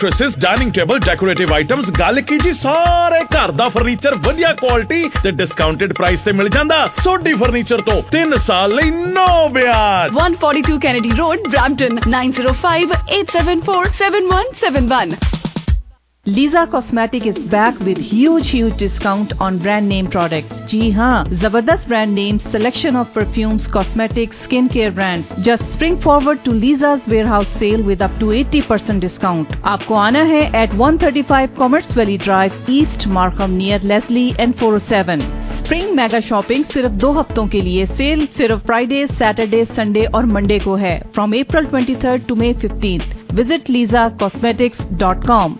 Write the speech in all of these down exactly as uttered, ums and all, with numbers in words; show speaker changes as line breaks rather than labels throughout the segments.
Mattresses, dining table, decorative items, ਗੱਲ ਕੀ ਜੀ ਸਾਰੇ ਘਰ ਦਾ ਫਰਨੀਚਰ ਵਧੀਆ ਕੁਆਲਿਟੀ ਤੇ ਡਿਸਕਾਊਂਟਡ ਪ੍ਰਾਈਸ ਤੇ ਮਿਲ ਜਾਂਦਾ। ਸੋਢੀ ਫਰਨੀਚਰ ਤੋਂ ਤਿੰਨ ਸਾਲ ਲਈ ਨੋ ਵਿਆਜ।
one forty-two Kennedy Road, Brampton, nine zero five, eight seven four, seven one seven one.
Lisa Cosmetic is back with huge huge discount on brand name products. जी हाँ, जबरदस्त brand names, selection of perfumes, cosmetics, skincare brands. Just spring forward to Lisa's warehouse sale with up to eighty percent discount. आपको आना है at one thirty-five Commerce Valley Drive, East Markham near Leslie and four oh seven. Spring mega shopping सिर्फ दो हफ्तों के लिए। Sale सिर्फ Friday, Saturday, Sunday और मंडे को है। From April twenty-third to May fifteenth. Visit lisa cosmetics dot com.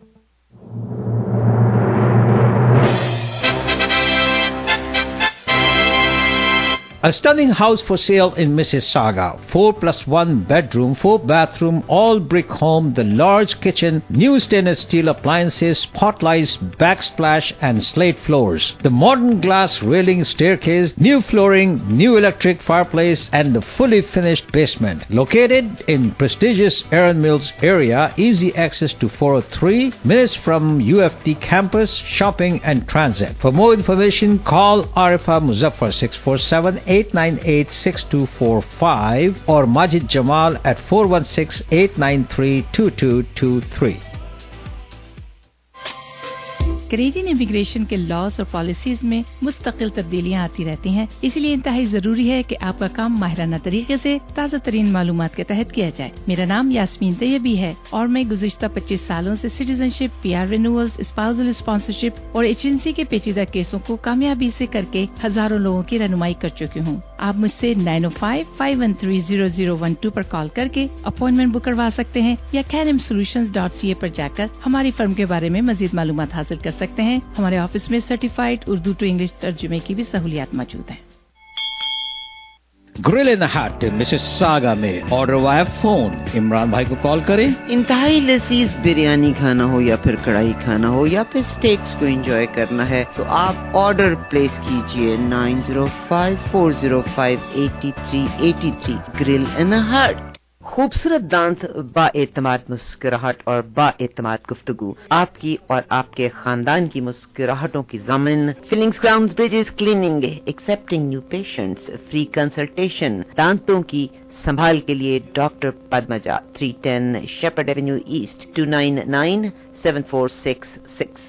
A stunning house for sale in Mississauga. Four plus one bedroom, four bathroom, all brick home, the large kitchen, new stainless steel appliances, spotlights, backsplash and slate floors. The modern glass railing staircase, new flooring, new electric fireplace and the fully finished basement. Located in prestigious Aaron Mills area, easy access to four oh three, minutes from U F T campus, shopping and transit. For more information, call Arifa Muzaffar six four seven eight nine eight six two four five or Majid Jamal at four one six eight nine three two two two three.
Canadian immigration के laws और policies में मुस्तकिल तब्दीलियां आती रहती हैं, इसलिए इंतहाई जरूरी है कि आपका काम माहिराना तरीके से ताज़ा तरीन मालूमात के तहत किया जाए। मेरा नाम यास्मीन तैयबी है और मैं गुज़िश्ता पच्चीस सालों से citizenship, PR renewals, spousal sponsorship और एजेंसी के पेचीदा केसों को कामयाबी से करके हजारों लोगों की रहनुमाई कर चुकी हूँ। आप मुझसे nine oh five, five one three, zero zero one two पर कॉल करके अपॉइंटमेंट बुक करवा सकते हैं या कैनम सोल्यूशंस डॉट सी ए पर जाकर हमारी फर्म के बारे में मजीद मालूमात हासिल कर सकते हैं। हमारे ऑफिस में सर्टिफाइड उर्दू टू इंग्लिश तर्जुमे की भी सहूलियात मौजूद हैं।
Grill in the hut Mississauga में ऑर्डर वाया फोन। इमरान भाई को कॉल करें।
इंतहाई लजीज बिरयानी खाना हो या फिर कढ़ाई खाना हो या फिर स्टेक्स को एंजॉय करना है तो आप ऑर्डर प्लेस कीजिए nine zero five, four zero five, eight three eight three। Grill in the hut. खूबसूरत दांत, बाएतमाद मुस्कुराहट और बाएतमाद गुफ्तगू, आपकी और आपके खानदान की मुस्कुराहटों की ज़मीन। Fillings, crowns, bridges, cleaning, accepting new patients, free consultation. दांतों की संभाल के लिए doctor Padmaja, three ten Shepherd Avenue East, two nine nine, seven four six six।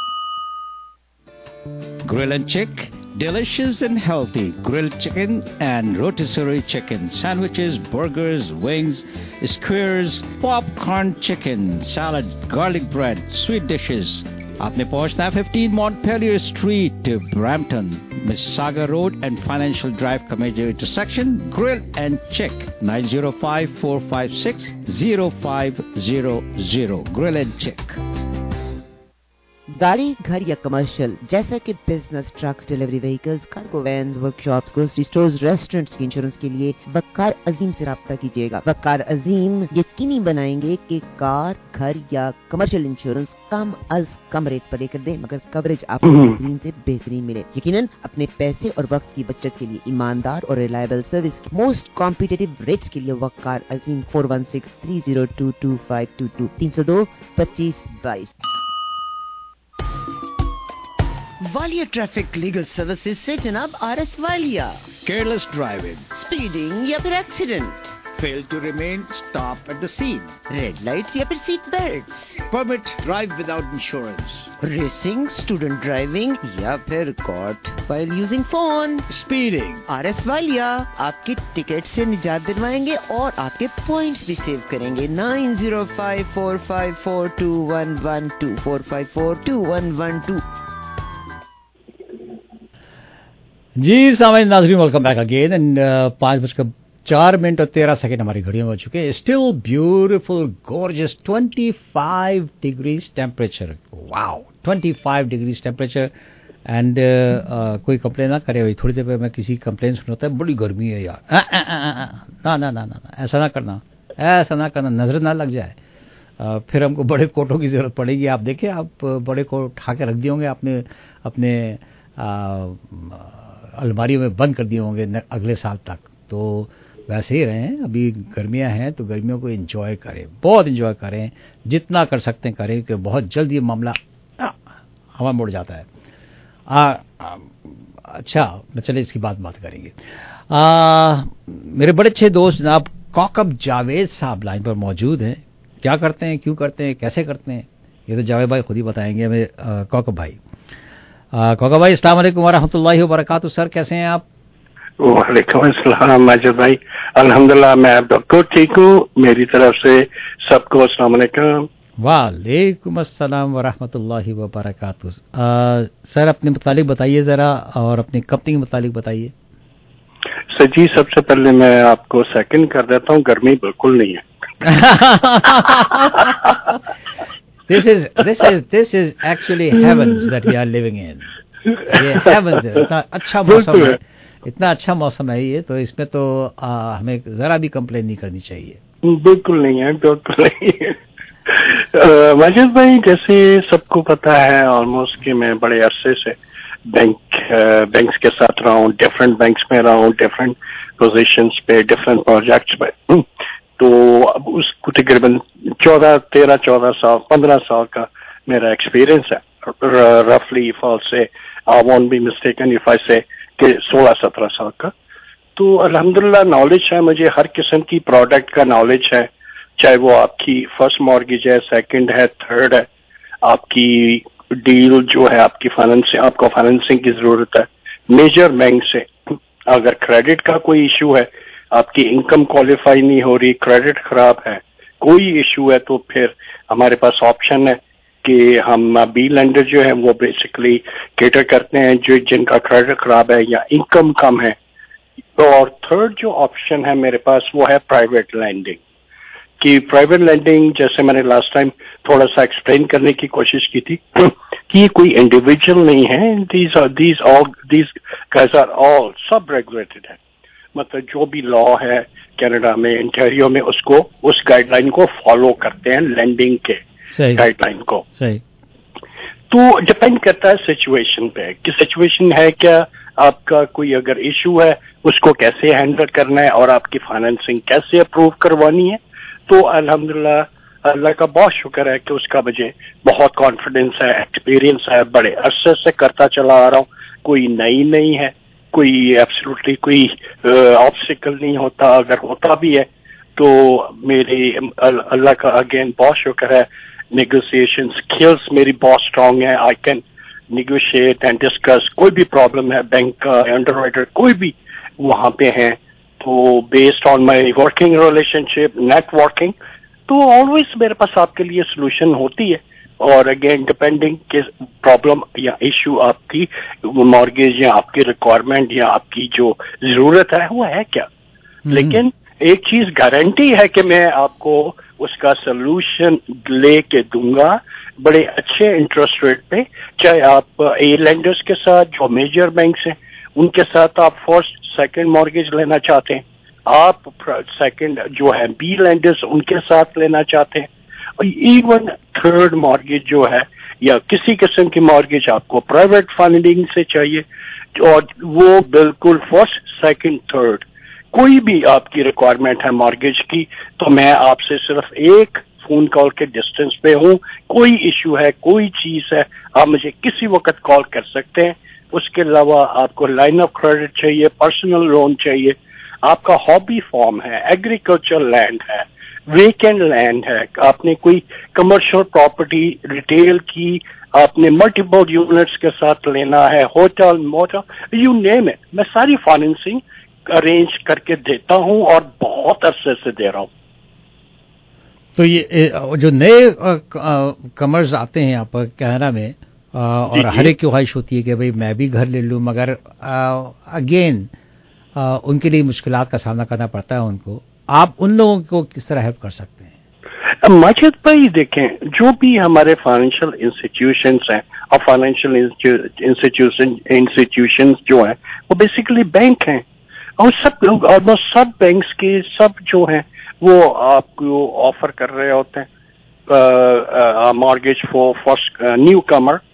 Grill and Chick, delicious and healthy grilled chicken and rotisserie chicken, sandwiches, burgers, wings, skewers, popcorn chicken, salad, garlic bread, sweet dishes. आपने पहुंचना है fifteen Montpelier Street, Brampton, Mississauga Road and Financial Drive का major intersection. Grill and Chick, nine zero five, four five six, zero five zero zero. Grill and Chick.
गाड़ी, घर या commercial जैसा कि business, trucks, delivery vehicles, cargo vans, workshops, grocery stores, restaurants की insurance के लिए वकार अजीम से राब्ता कीजिएगा। वकार अजीम यकीनी बनाएंगे कि कार, घर या कमर्शियल इंश्योरेंस कम अज कम रेट पर लेकर दें मगर कवरेज आपको बेहतरीन से बेहतरीन मिले। यकीनन अपने पैसे और वक्त की बचत के लिए ईमानदार और reliable service most competitive rates के लिए वकार अजीम four one six, three zero two, two five two two, तीन सौ दो पच्चीस बाईस। वालिया ट्रैफिक लीगल सर्विसेज से जनाब R S Walia.
Careless driving,
speeding या फिर accident,
fail to remain, stop at the scene,
red lights या फिर seat belts,
permit drive without insurance,
racing, student driving या फिर caught while using phone,
speeding।
R S Walia आपकी ticket से निजात दिलवाएंगे और आपके पॉइंट्स भी सेव करेंगे। nine zero five, four five four, two one one two, four five four, two one one two।
जी सामने नाज़रीन, वेलकम बैक अगेन एंड पाँच बजकर चार मिनट और तेरह सेकेंड हमारी घड़ियों में हो चुके हैं। Still beautiful, gorgeous, twenty-five degrees temperature. Wow, twenty-five degrees temperature and कोई कंप्लेन ना करे भाई, थोड़ी देर पे मैं किसी कंप्लेन सुन होता है बड़ी गर्मी है यार। आ, आ, आ, आ, ना ना ना ना ऐसा ना करना, ऐसा ना करना, नजर ना लग जाए। uh, फिर हमको बड़े कोटों की जरूरत पड़ेगी। आप देखिए, आप बड़े कोट उठा के रख दिए होंगे आपने अपने uh, अलमारी में बंद कर दिए होंगे अगले साल तक। तो वैसे ही रहें. अभी गर्मियां हैं तो गर्मियों को एंजॉय करें, बहुत एंजॉय करें, जितना कर सकते हैं करें, कि बहुत जल्द ये मामला हवा मुड़ जाता है. आ, आ, अच्छा, चले इसकी बात बात करेंगे. आ, मेरे बड़े अच्छे दोस्त जनाब कौकब जावेद साहब लाइन पर मौजूद हैं. क्या करते हैं, क्यों करते हैं, कैसे करते हैं, ये तो जावेद भाई खुद ही बताएंगे हमें. कौकब भाई, कौकब भाई अस्सलाम वालेकुम वरहमतुल्लाहि वबरकातुहू. सर कैसे हैं आप?
वालेकुम अस्सलाम माजिद भाई, अल्हम्दुलिल्लाह मैं बिल्कुल ठीक हूँ. मेरी तरफ से सबको अस्सलाम वालेकुम.
वालेकुम अस्सलाम वरहमतुल्लाहि वबरकातुहू. सर अपने मुतालिक बताइए ज़रा, और अपनी कंपनी के मुतालिक बताइए.
सर जी, सबसे पहले मैं आपको सेकंड कर देता हूँ, गर्मी बिल्कुल नहीं है.
This is this is this is actually heavens that we are living in. ये heavens है. इतना अच्छा मौसम है, इतना अच्छा मौसम है ये, तो इसमें तो आ, हमें जरा भी कंप्लेन नहीं करनी चाहिए.
बिल्कुल नहीं है, बिल्कुल नहीं है. माजिद भाई, जैसे सबको पता है ऑलमोस्ट कि मैं बड़े अरसे से बैंक बैंक्स के साथ रहा हूँ, डिफरेंट बैंक्स में रहा हूँ, डिफरेंट पोजीशंस पे, डिफरेंट प्रोजेक्ट्स पे. तो अब उसको तकरीबन चौदह तेरह चौदह साल पंद्रह साल का मेरा एक्सपीरियंस है रफली. फॉल से I won't be mistaken if I say कि सोलह सत्रह साल का. तो अल्हम्दुलिल्लाह नॉलेज है मुझे, हर किस्म की प्रोडक्ट का नॉलेज है, चाहे वो आपकी फर्स्ट मॉर्गेज है, सेकंड है, थर्ड है, आपकी डील जो है, आपकी फाइनेंस, आपको फाइनेंसिंग की जरूरत है मेजर बैंक से. अगर क्रेडिट का कोई इशू है, आपकी इनकम क्वालिफाई नहीं हो रही, क्रेडिट खराब है, कोई इशू है, तो फिर हमारे पास ऑप्शन है कि हम बी लेंडर जो है वो बेसिकली केटर करते हैं जो जिनका क्रेडिट खराब है या इनकम कम है. और थर्ड जो ऑप्शन है मेरे पास वो है प्राइवेट लैंडिंग. कि प्राइवेट लैंडिंग, जैसे मैंने लास्ट टाइम थोड़ा सा एक्सप्लेन करने की कोशिश की थी कि ये कोई इंडिविजुअल नहीं है, these are these all these guys are all सब रेगुलेटेड है. मतलब जो भी लॉ है कनाडा में, इंटेरियो में, उसको उस गाइडलाइन को फॉलो करते हैं, लैंडिंग के गाइडलाइन को.
सही.
तो डिपेंड करता है सिचुएशन पे कि सिचुएशन है क्या, आपका कोई अगर इशू है उसको कैसे हैंडल करना है और आपकी फाइनेंसिंग कैसे अप्रूव करवानी है. तो अल्हम्दुलिल्लाह अल्लाह का बहुत शुक्र है कि उसका मुझे बहुत कॉन्फिडेंस है, एक्सपीरियंस है, बड़े अरसे से करता चला आ रहा हूँ. कोई नई नहीं है, कोई एब्सोल्युटली कोई ऑब्स्टिकल नहीं होता. अगर होता भी है तो मेरे अल्लाह का अगेन बहुत शुक्र है, नेगोशिएशन स्किल्स मेरी बहुत स्ट्रांग है. I can negotiate and discuss. कोई भी प्रॉब्लम है, बैंक का अंडरराइटर कोई भी वहां पे है, तो based on my working relationship, networking, तो ऑलवेज मेरे पास आपके लिए सोल्यूशन होती है. और अगेन डिपेंडिंग कि प्रॉब्लम या इशू आपकी मॉर्गेज या आपकी रिक्वायरमेंट या आपकी जो जरूरत है वो है क्या. लेकिन एक चीज गारंटी है कि मैं आपको उसका सोल्यूशन लेके दूंगा बड़े अच्छे इंटरेस्ट रेट पे. चाहे आप ए लेंडर्स के साथ जो मेजर बैंक्स हैं उनके साथ आप फर्स्ट सेकंड मॉर्गेज लेना चाहते हैं, आप सेकंड जो है बी लेंडर्स उनके साथ लेना चाहते हैं, और इवन थर्ड मॉर्गेज जो है या किसी किस्म की मॉर्गेज आपको प्राइवेट फंडिंग से चाहिए, और वो बिल्कुल फर्स्ट सेकंड थर्ड कोई भी आपकी रिक्वायरमेंट है मॉर्गेज की, तो मैं आपसे सिर्फ एक फोन कॉल के डिस्टेंस पे हूँ. कोई इशू है, कोई चीज है, आप मुझे किसी वक्त कॉल कर सकते हैं. उसके अलावा आपको लाइन ऑफ क्रेडिट चाहिए, पर्सनल लोन चाहिए, आपका हॉबी फार्म है, एग्रीकल्चर लैंड है, वेकेंड लैंड है, आपने कोई कमर्शियल प्रॉपर्टी रिटेल की आपने मल्टीपल यूनिट्स के साथ लेना है, hotel motel, you name it, मैं सारी फाइनेंसिंग अरेंज करके देता हूं और बहुत अरसे से दे रहा हूं.
तो ये जो नए कमर्स आते हैं यहाँ पर कनाडा में, आ, और हर एक की ख्वाहिश होती है कि भाई मैं भी घर ले लूं, मगर अगेन उनके लिए मुश्किलात का सामना करना पड़ता है उनको. आप उन लोगों को किस तरह हेल्प कर सकते हैं?
माजिद भाई देखें, जो भी हमारे फाइनेंशियल इंस्टीट्यूशंस हैं और फाइनेंशियल इंस्टीट्यूशन इंस्टीट्यूशंस जो हैं वो बेसिकली बैंक हैं, और सब लोग ऑलमोस्ट सब बैंक्स के सब जो हैं वो आपको ऑफर कर रहे होते हैं mortgage for first newcomer.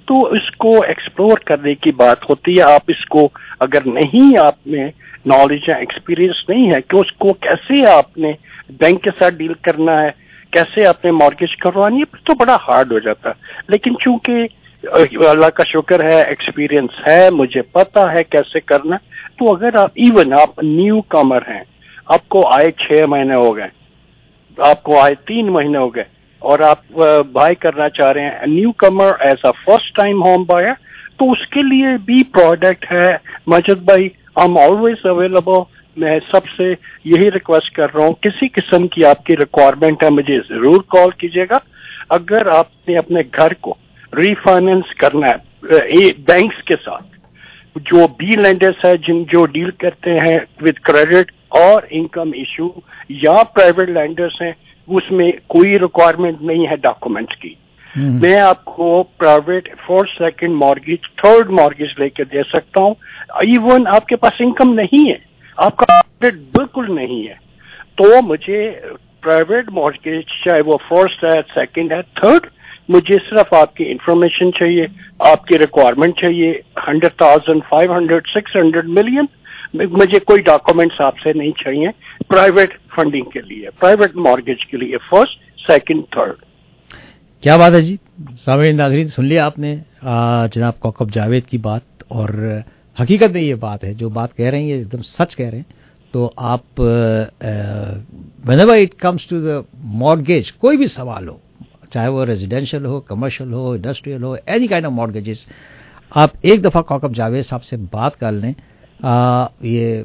तो इसको एक्सप्लोर करने की बात होती है. आप इसको अगर नहीं आप में नॉलेज या एक्सपीरियंस नहीं है कि उसको कैसे आपने बैंक के साथ डील करना है, कैसे आपने मॉर्गेज करवानी है, तो बड़ा हार्ड हो जाता है. लेकिन चूंकि अल्लाह का शुक्र है, एक्सपीरियंस है, मुझे पता है कैसे करना. तो अगर आप इवन आप न्यू कमर हैं, आपको आए छह महीने हो गए, आपको आए तीन महीने हो गए और आप बाय करना चाह रहे हैं newcomer as a first time home buyer, तो उसके लिए भी प्रोडक्ट है. मजिद भाई, आई एम ऑलवेज अवेलेबल. मैं सबसे यही रिक्वेस्ट कर रहा हूँ, किसी किस्म की आपकी रिक्वायरमेंट है मुझे जरूर कॉल कीजिएगा. अगर आपने अपने घर को रीफाइनेंस करना है बैंक्स के साथ, जो बी लेंडर्स है जिन जो डील करते हैं विद क्रेडिट और इनकम इशू, या प्राइवेट लेंडर्स हैं, उसमें कोई रिक्वायरमेंट नहीं है डॉक्यूमेंट्स की. मैं आपको private first second mortgage third mortgage लेकर दे सकता हूँ. इवन आपके पास इनकम नहीं है, आपका क्रेडिट बिल्कुल नहीं है, तो मुझे प्राइवेट मॉर्गेज चाहे वो फर्स्ट है, सेकंड है, थर्ड, मुझे सिर्फ आपकी इंफॉर्मेशन चाहिए, आपकी रिक्वायरमेंट चाहिए. Hundred thousand, five hundred, six hundred, million, मुझे कोई डॉक्यूमेंट्स आपसे नहीं चाहिए. प्राइवेट फंडिंग के लिए, प्राइवेट मॉर्गेज के लिए फर्स्ट, सेकंड, थर्ड.
क्या बात है जी. सामईन नाज़रीन, सुन लिया आपने जनाब कौकब जावेद की बात, और हकीकत में ये बात है, जो बात कह रहे हैं ये एकदम सच कह रहे हैं. तो आप whenever it comes to the mortgage, कोई भी सवाल हो, चाहे वो रेजिडेंशियल हो, कमर्शियल हो, इंडस्ट्रियल हो, एनी काइंड ऑफ मॉर्गेजेस, आप एक दफ़ा कौकब जावेद साहब से बात कर लें, आ, ये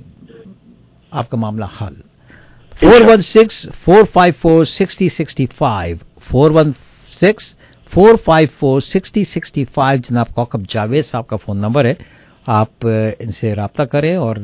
आपका मामला हल. Four one six four five four sixty sixty five four one six four five four sixty sixty five जनाब कौकब जावेद साहब का फ़ोन नंबर है. आप इनसे रब्ता करें और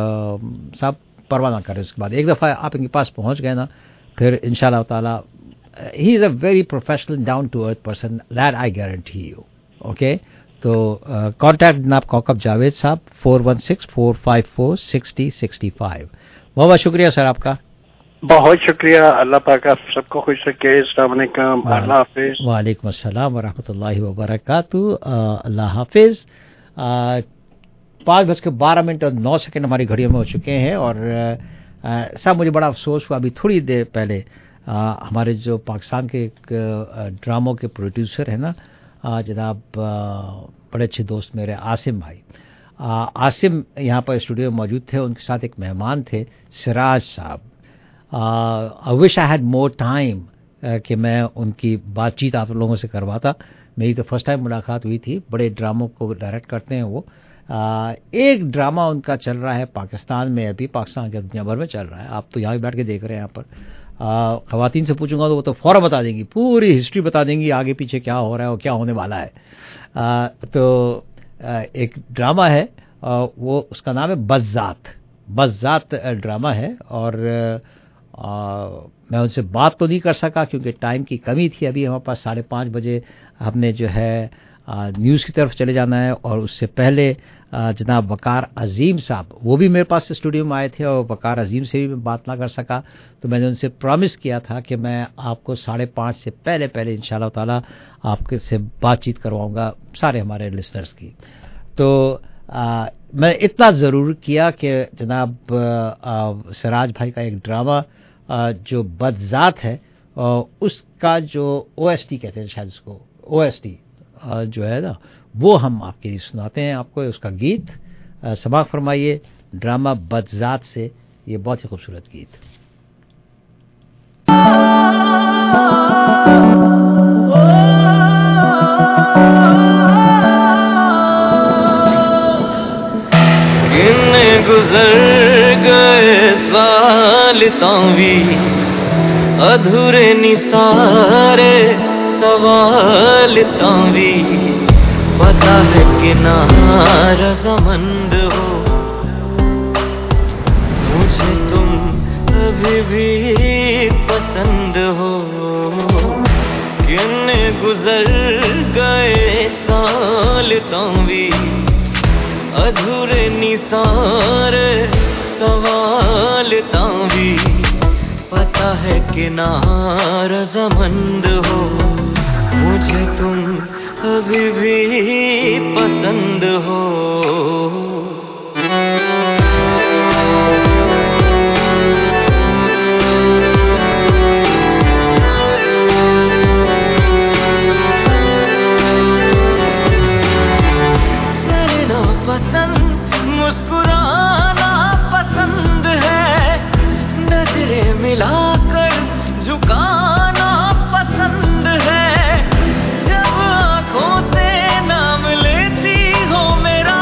साहब परवाह ना करें. उसके बाद एक दफ़ा आप इनके पास पहुंच गए ना, फिर इंशाल्लाह ताला he is a very professional, down to earth person, that I guarantee you. Okay, तो कॉन्टैक्ट जनाब कौकब जावेद साहब four one six four five four sixty sixty five. बहुत बहुत शुक्रिया सर आपका.
बहुत शुक्रिया. अल्लाह पाक आप सबको खुश रखे. अस्सलाम वालेकुम. अल्लाह हाफिज.
वालेकुम अस्सलाम व रहमतुल्लाहि व बरकातहू. अल्लाह हाफिज. पाँच बज के बारह मिनट और नौ सेकंड हमारी घड़ियों में हो चुके हैं. और साहब मुझे बड़ा अफसोस हुआ, अभी थोड़ी देर पहले आ, हमारे जो पाकिस्तान के एक ड्रामों के प्रोड्यूसर हैं ना, जनाब बड़े अच्छे दोस्त मेरे आसिम भाई, आ, आसिम यहाँ पर स्टूडियो में मौजूद थे. उनके साथ एक मेहमान थे सिराज साहब. I wish I had more time कि मैं उनकी बातचीत आप लोगों से करवाता. मेरी तो फर्स्ट टाइम मुलाकात हुई थी. बड़े ड्रामों को डायरेक्ट करते हैं वो. आ, एक ड्रामा उनका चल रहा है पाकिस्तान में, अभी पाकिस्तान के दुनिया भर में चल रहा है. आप तो यहाँ भी बैठ के देख रहे हैं. यहाँ पर ख़वातीन से पूछूंगा तो वो तो फौरन बता देंगी, पूरी हिस्ट्री बता देंगी, आगे पीछे क्या हो रहा है और क्या होने वाला है. आ, तो आ, एक ड्रामा है, आ, वो उसका नाम है बज़्ज़ात. बज़्ज़ात ड्रामा है. और आ, मैं उनसे बात तो नहीं कर सका क्योंकि टाइम की कमी थी. अभी हमारे पास साढ़े पाँच बजे हमने जो है न्यूज़ की तरफ चले जाना है. और उससे पहले जनाब वकार अजीम साहब, वो भी मेरे पास स्टूडियो में आए थे, और वकार अजीम से भी मैं बात ना कर सका. तो मैंने उनसे प्रॉमिस किया था कि मैं आपको साढ़े पाँच से पहले पहले इंशाल्लाह ताला आपके से बातचीत करवाऊंगा, सारे हमारे लिसनर्स की. तो आ, मैं इतना ज़रूर किया कि जनाब सिराज भाई का एक ड्रामा आ, जो बज़्ज़ात है, आ, उसका जो ओ एस टी कहते हैं शायद उसको, ओ एस टी जो है ना, वो हम आपके लिए सुनाते हैं. आपको उसका गीत समाअत फरमाइए ड्रामा बज़्ज़ात से. ये बहुत ही खूबसूरत गीत.
गिन गुजर गए साल तावी, अधूरे निसारे सवाल तावी, पता है कि नारा समंद हो, मुझे तुम अभी भी पसंद हो. किन गुजर गए साल तावी, अधूरे निसारे सवाल तावी, पता है कि नारा समंद हो, मुझे तुम अभी भी पसंद हो चलना पसंद मुस्कुराना पसंद है नजरें मिलाकर झुकाना पसंद है जब आंखों से नाम लेती हो मेरा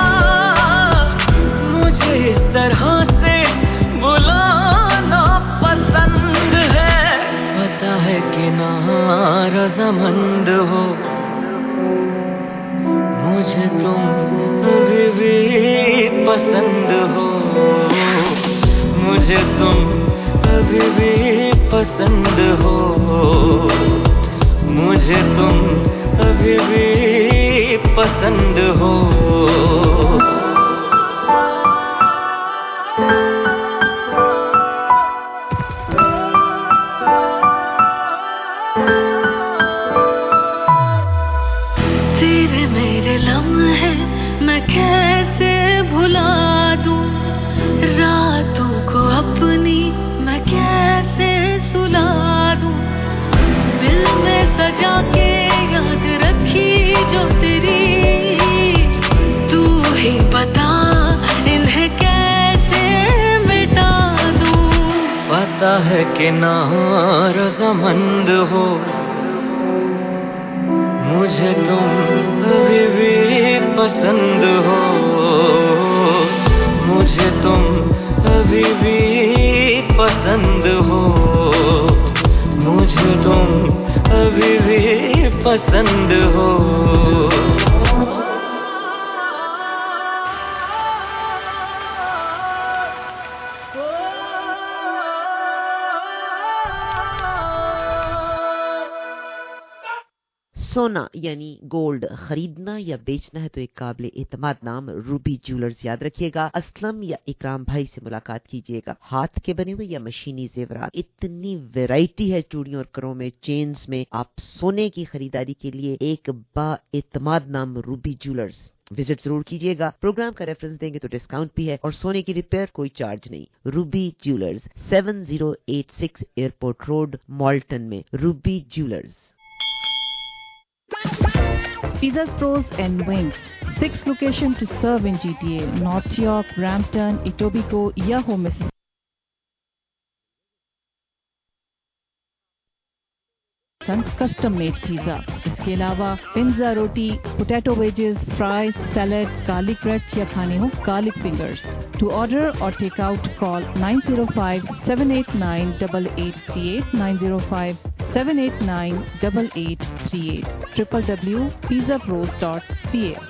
मुझे इस तरह से बुलाना पसंद है पता है कि ना रज़ामंद हो मुझे तुम अभी भी पसंद हो मुझे तुम अभी भी पसंद हो मुझे तुम अभी भी पसंद हो
तेरे मेरे लम्हे मैं कैसे भुला दूं रातों को अपनी मैं कैसे सुला दूं दिल में सजा के याद रखी जो तेरी तू ही बता इन्हें कैसे मिटा दूं
पता है कि ना रज़ामंद हो मुझे तुम अभी भी पसंद हो मुझे तुम अभी भी पसंद हो मुझे तुम अभी भी पसंद हो
सोना यानी गोल्ड खरीदना या बेचना है तो एक काबिल एतमाद नाम रूबी ज्वेलर्स याद रखिएगा। असलम या इकराम भाई से मुलाकात कीजिएगा। हाथ के बने हुए या मशीनी जेवरात, इतनी वैरायटी है चूड़ियों और करों में, चेन्स में। आप सोने की खरीदारी के लिए एक बा एतमाद नाम रूबी ज्वेलर्स विजिट जरूर कीजिएगा। प्रोग्राम का रेफरेंस देंगे तो डिस्काउंट भी है और सोने की रिपेयर कोई चार्ज नहीं। Ruby jewellers seven zero eight six airport road Malton में। Ruby jewellers.
Pizzas Pros and Wings. Six locations to serve in G T A: North York, Brampton, Etobicoke, Yahoo, Mississippi. Custom made pizza. इसके अलावा pizza, रोटी, potato wedges, fries, salad, garlic bread या खाने हो garlic fingers. To order or take out, call nine zero five, seven eight nine, eight eight three eight, nine zero five, seven eight nine, eight eight three eight, w w w dot pizza pros dot c a.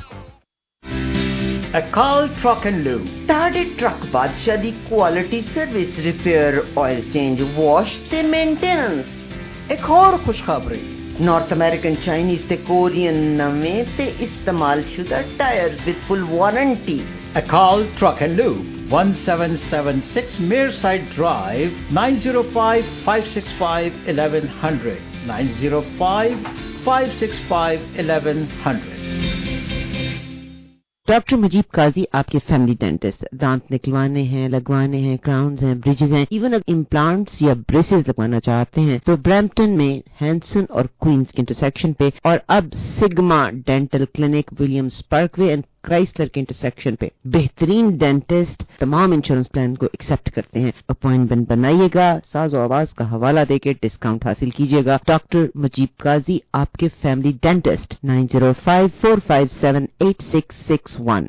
Akal Truck and Lube.
ਤੁਹਾਡੇ truck Badshah ਦੀ quality service, repair, oil change, wash ਤੇ maintenance.
एक और खुशखबरी,
north American Chinese ਤੇ Korean ਨਵੇਂ ਤੇ ਇਸਤੇਮਾਲ ਸ਼ੁਦਾ tyres with full warranty.
Akal Truck and Lube, one seven seven six Mearside Drive, nine zero five, five six five, eleven hundred, nine zero five, five six five, eleven hundred.
Doctor Mujeeb Qazi आपके family dentist. दांत निकलवाने हैं, लगवाने हैं, crowns हैं, bridges हैं, even अगर implants या ब्रेसेस लगवाना चाहते हैं तो ब्रैम्पटन में हैंसन और क्वींस के इंटरसेक्शन पे, और अब Sigma dental clinic Williams Parkway and Chrysler के इंटरसेक्शन पे बेहतरीन डेंटिस्ट तमाम इंश्योरेंस प्लान को एक्सेप्ट करते हैं। अपॉइंटमेंट बनाइएगा, साज आवाज का हवाला देके डिस्काउंट हासिल कीजिएगा। डॉक्टर मुजीब काजी आपके family dentist, nine zero five four five seven eight six six one.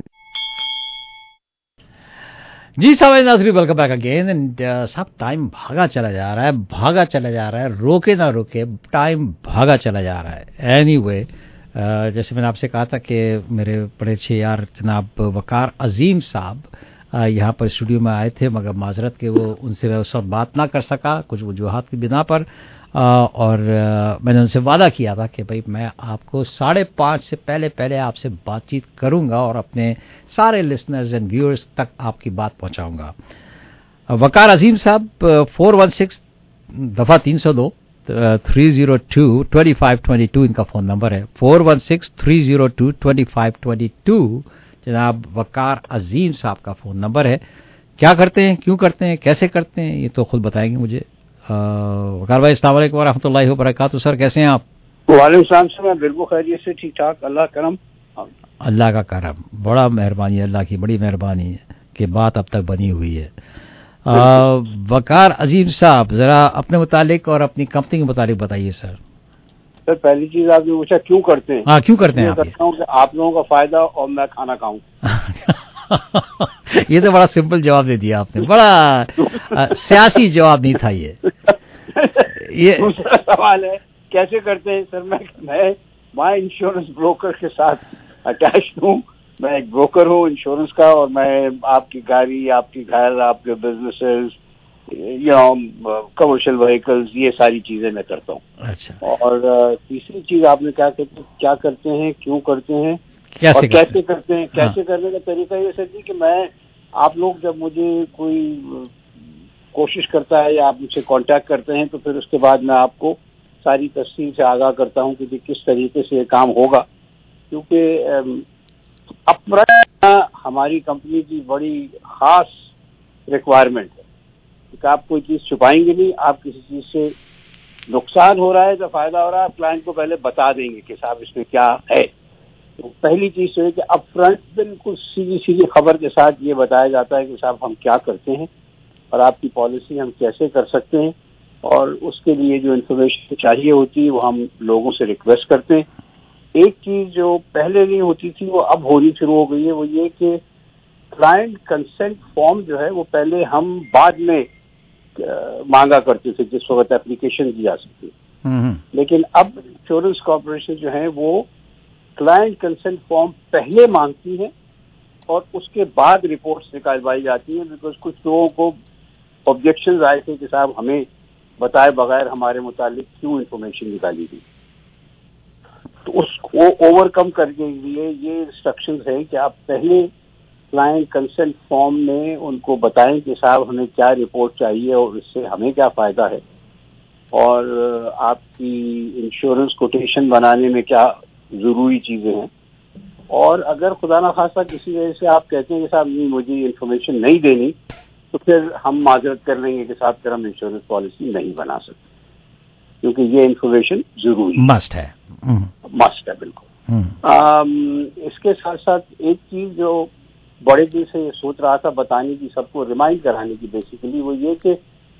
जी साहब नाज़रीन, वेलकम बैक अगेन। एंड साहब टाइम भागा चला जा रहा है, भागा चला जा रहा है, रोके ना रोके टाइम भागा चला जा रहा है। एनीवे Uh, जैसे मैंने आपसे कहा था कि मेरे बड़े अच्छे यार जनाब वकार अजीम साहब uh, यहाँ पर स्टूडियो में आए थे, मगर माजरत के वो उनसे मैं उस वक्त बात ना कर सका कुछ वजूहात की बिना पर। uh, और uh, मैंने उनसे वादा किया था कि भाई मैं आपको साढ़े पाँच से पहले पहले आपसे बातचीत करूँगा और अपने सारे लिसनर्स एंड व्यूअर्स तक आपकी बात पहुँचाऊँगा। uh, वकार अजीम साहब फोर वन सिक्स दफ़ा तीन सौ दो three zero two twenty five twenty two इनका फ़ोन नंबर है, four one six three zero two twenty five twenty two जनाब वकार अजीम साहब का फ़ोन नंबर है। क्या करते हैं, क्यों करते हैं, कैसे करते हैं, ये तो खुद बताएंगे मुझे। वकार भाई अस्सलाम वालेकुम वरहमतुल्लाहि वबरकातुहू। सर कैसे हैं आप?
वालेकुम सलाम सर, मैं बिल्कुल खैरियत से, ठीक ठाक, अल्लाह करम।
अल्लाह का करम, बड़ा मेहरबानी, अल्लाह की बड़ी मेहरबानी है कि बात अब तक बनी हुई है। आ, वकार अजीम साहब जरा अपने मुतालिक और अपनी कंपनी के मुतालिक बताइए सर।
सर पहली चीज आपने पूछा क्यों करते हैं।
हाँ, क्यों करते हैं आप?
करता हूँ कि आप लोगों का फायदा और मैं खाना खाऊं।
ये तो बड़ा सिंपल जवाब दे दिया आपने, बड़ा आ, सियासी जवाब नहीं था ये। ये
दूसरा सवाल है कैसे करते हैं। सर मैं मैं मैं इंश्योरेंस ब्रोकर के साथ अटैच हूँ, मैं एक ब्रोकर हूँ इंश्योरेंस का, और मैं आपकी गाड़ी, आपकी घर, आपके businesses, you know commercial vehicles, ये सारी चीजें मैं करता हूँ।
अच्छा।
और तीसरी चीज आपने क्या कहते क्या करते हैं, क्यों करते हैं,
कैसे
और
करते
कैसे करते हैं। कैसे करने का तरीका ये सर जी कि मैं, आप लोग जब मुझे कोई कोशिश करता है या आप मुझसे कांटेक्ट करते हैं तो फिर उसके बाद मैं आपको सारी तफसील से आगाह करता हूँ कि किस तरीके से ये काम होगा, क्योंकि अपफ्रंट हमारी कंपनी की बड़ी खास रिक्वायरमेंट है कि आप कोई चीज छुपाएंगे नहीं। आप किसी चीज से नुकसान हो रहा है तो फायदा हो रहा है, आप क्लाइंट को पहले बता देंगे कि साहब इसमें क्या है। तो पहली चीज तो है कि अपफ्रंट बिल्कुल सीधी सीधी खबर के साथ ये बताया जाता है कि साहब हम क्या करते हैं और आपकी पॉलिसी हम कैसे कर सकते हैं, और उसके लिए जो इन्फॉर्मेशन चाहिए होती है वो हम लोगों से रिक्वेस्ट करते हैं। एक चीज जो पहले नहीं होती थी वो अब होनी शुरू हो गई है, वो ये कि क्लाइंट कंसेंट फॉर्म जो है वो पहले हम बाद में आ, मांगा करते थे जिस वक्त एप्लीकेशन की जा सकती है, लेकिन अब इंश्योरेंस कॉर्पोरेशन जो है वो क्लाइंट कंसेंट फॉर्म पहले मांगती है और उसके बाद रिपोर्ट्स निकालवाई जाती हैं, बिकॉज कुछ लोगों को ऑब्जेक्शंस आए थे कि साहब हमें बताए बगैर हमारे मुतालिक क्यों इन्फॉर्मेशन निकाली गई। तो उसको ओवरकम करने के लिए ये इंस्ट्रक्शंस है कि आप पहले क्लाइंट कंसेंट फॉर्म में उनको बताएं कि साहब हमें क्या रिपोर्ट चाहिए और इससे हमें क्या फायदा है, और आपकी इंश्योरेंस कोटेशन बनाने में क्या जरूरी चीजें हैं। और अगर खुदा ना खासा किसी वजह से आप कहते हैं कि साहब नहीं मुझे इन्फॉर्मेशन नहीं देनी, तो फिर हम माजरत कर लेंगे कि साहब फिर हम इंश्योरेंस पॉलिसी नहीं बना सकते, क्योंकि ये इन्फॉर्मेशन जरूरी
मस्ट है।
मस्ट है बिल्कुल। आम, इसके साथ साथ एक चीज जो बड़े दिन से सोच रहा था बताने की, सबको रिमाइंड कराने की बेसिकली, वो ये कि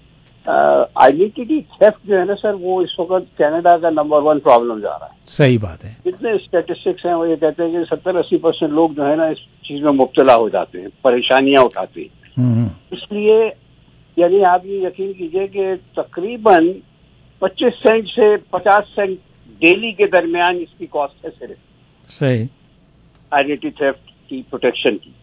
आइडेंटिटी थेफ्ट जो है ना सर, वो इस वक्त कनाडा का नंबर वन प्रॉब्लम जा रहा है।
सही बात है।
जितने स्टेटिस्टिक्स हैं वो ये कहते हैं कि सत्तर अस्सी परसेंट लोग जो है ना इस चीज में मुब्तला हो जाते हैं, परेशानियां उठाते हैं। इसलिए यानी आप ये यकीन कीजिए कि तकरीबन पच्चीस सेंट से पचास सेंट डेली के दरमियान इसकी कॉस्ट है सिर्फ
सही
आइडेंटिटी थेफ्ट की प्रोटेक्शन की।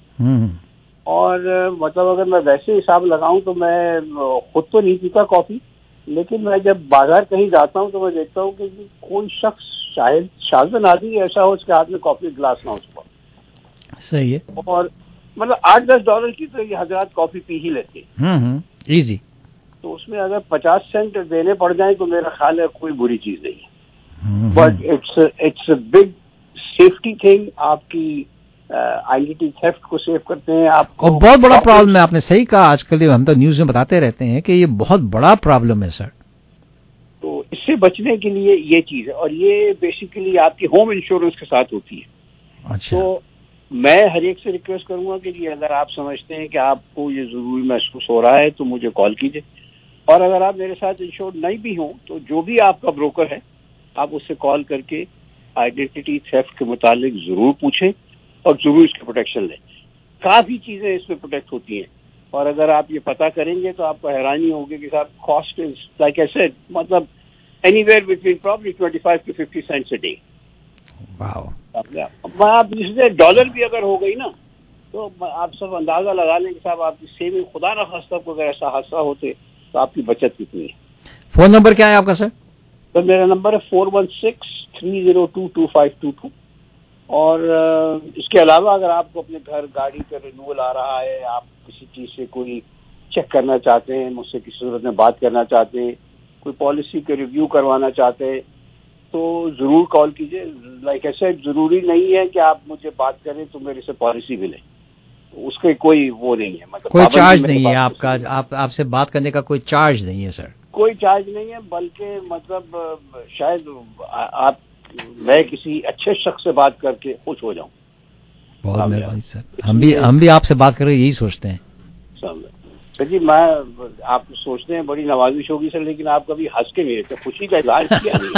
और मतलब अगर मैं वैसे हिसाब लगाऊं तो मैं खुद तो नहीं पीता कॉफी, लेकिन मैं जब बाजार कहीं जाता हूं तो मैं देखता हूं कि कोई शख्स शायद शायद आदमी ऐसा हो उसके हाथ में कॉफी गिलास ना हो सुबह।
सही है।
और मतलब आठ दस डॉलर की तो ये हजरात कॉफी पी ही लेते हैं
इजी।
तो उसमें अगर पचास सेंट देने पड़ जाए तो मेरा ख्याल है कोई बुरी चीज नहीं है, but it's it's a big safety thing. आपकी आइडेंटिटी थेफ्ट को सेव करते हैं आप।
और बहुत बड़ा प्रॉब्लम है, आपने सही कहा। आजकल हम तो न्यूज में बताते रहते हैं कि ये बहुत बड़ा प्रॉब्लम है सर।
तो इससे बचने के लिए ये चीज है, और ये बेसिकली आपकी होम इंश्योरेंस के साथ होती है।
अच्छा।
तो मैं हर एक से रिक्वेस्ट करूंगा कि जी अगर आप समझते हैं कि आपको ये जरूरी महसूस हो रहा है तो मुझे कॉल कीजिए, और अगर आप मेरे साथ इंश्योर्ड नहीं भी हों तो जो भी आपका ब्रोकर है आप उससे कॉल करके आइडेंटिटी थेफ्ट के मुतालिक जरूर पूछें और जरूर इसकी प्रोटेक्शन लें। काफी चीजें इसमें प्रोटेक्ट होती हैं, और अगर आप ये पता करेंगे तो आपको हैरानी होगी कि साहब cost is like I said, मतलब anywhere between probably twenty five to fifty cents a day. आप जिससे डॉलर भी अगर हो गई ना तो आप सब अंदाजा लगा लें कि साहब आपकी सेविंग, खुदा ना खास्ता को अगर ऐसा हादसा होते तो आपकी बचत कितनी है।
फोन नंबर क्या है आपका सर?
तो मेरा नंबर है four one six three zero two two five two two. और इसके अलावा अगर आपको अपने घर गाड़ी का रिन्यूअल आ रहा है, आप किसी चीज से कोई चेक करना चाहते हैं, मुझसे किसी सूरत में बात करना चाहते हैं, کوئی پالیسی کے ریویو کروانا چاہتے ہیں تو ضرور کال کیجیے. لائک ایسے ضروری نہیں ہے کہ آپ مجھے بات کریں تو میرے سے پالیسی ملے, اس کے کوئی وہ نہیں ہے, مطلب
کوئی چارج نہیں ہے آپ کا, آپ آپ سے بات کرنے کا کوئی چارج نہیں ہے سر.
کوئی چارج نہیں ہے, بلکہ مطلب شاید آپ میں کسی اچھے شخص سے بات کر کے خوش ہو جاؤں.
بہت مہربانی سر, ہم بھی ہم بھی آپ سے بات کر رہے یہی سوچتے ہیں
سر جی. میں آپ سوچتے ہیں بڑی نوازش ہوگی سر, لیکن آپ کبھی ہنس کے نہیں رہتے, خوشی کا اظہار کیا نہیں.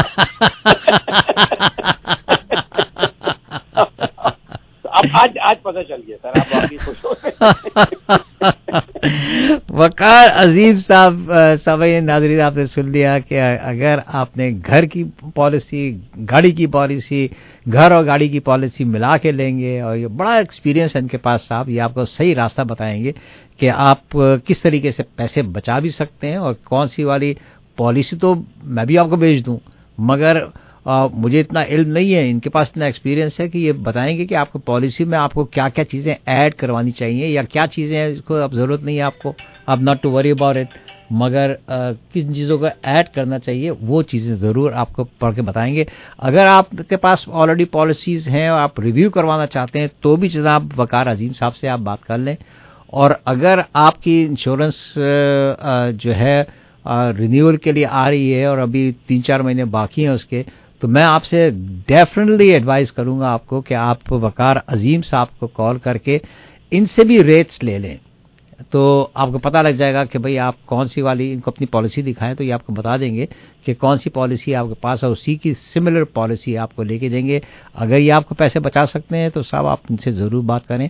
اب آج آج پتہ چل گیا سر, آپ واقعی خوش ہو رہے.
وقار عظیم صاحب سامعین ناظرین, آپ نے سن لیا کہ اگر آپ نے گھر کی پالیسی, گاڑی کی پالیسی, گھر اور گاڑی کی پالیسی ملا کے لیں گے, اور یہ بڑا ایکسپیرینس ہے ان کے پاس صاحب, یہ آپ کو صحیح راستہ بتائیں گے کہ آپ کس طریقے سے پیسے بچا بھی سکتے ہیں, اور کون سی والی پالیسی تو میں بھی آپ کو بھیج دوں, مگر آ, مجھے اتنا علم نہیں ہے, ان کے پاس اتنا ایکسپیرینس ہے کہ یہ بتائیں گے کہ آپ کو پالیسی میں آپ کو کیا کیا چیزیں ایڈ کروانی چاہیے, یا کیا چیزیں ہیں اس کو اب ضرورت نہیں ہے آپ کو, اب not to worry about it, مگر آ, کن چیزوں کو ایڈ کرنا چاہیے وہ چیزیں ضرور آپ کو پڑھ کے بتائیں گے. اگر آپ کے پاس آلریڈی پالیسیز ہیں اور آپ ریویو کروانا چاہتے ہیں تو بھی جناب وقار عظیم صاحب سے آپ بات کر لیں, اور اگر آپ کی انشورنس جو ہے رینیول کے لیے آ رہی ہے اور ابھی تین چار مہینے باقی ہیں اس کے, تو میں آپ سے ڈیفینیٹلی ایڈوائز کروں گا آپ کو کہ آپ وقار عظیم صاحب کو کال کر کے ان سے بھی ریٹس لے لیں, تو آپ کو پتہ لگ جائے گا کہ بھئی آپ کون سی والی, ان کو اپنی پالیسی دکھائیں تو یہ آپ کو بتا دیں گے کہ کون سی پالیسی آپ کے پاس ہے, اسی کی سملر پالیسی آپ کو لے کے دیں گے. اگر یہ آپ کو پیسے بچا سکتے ہیں تو صاحب آپ ان سے ضرور بات کریں.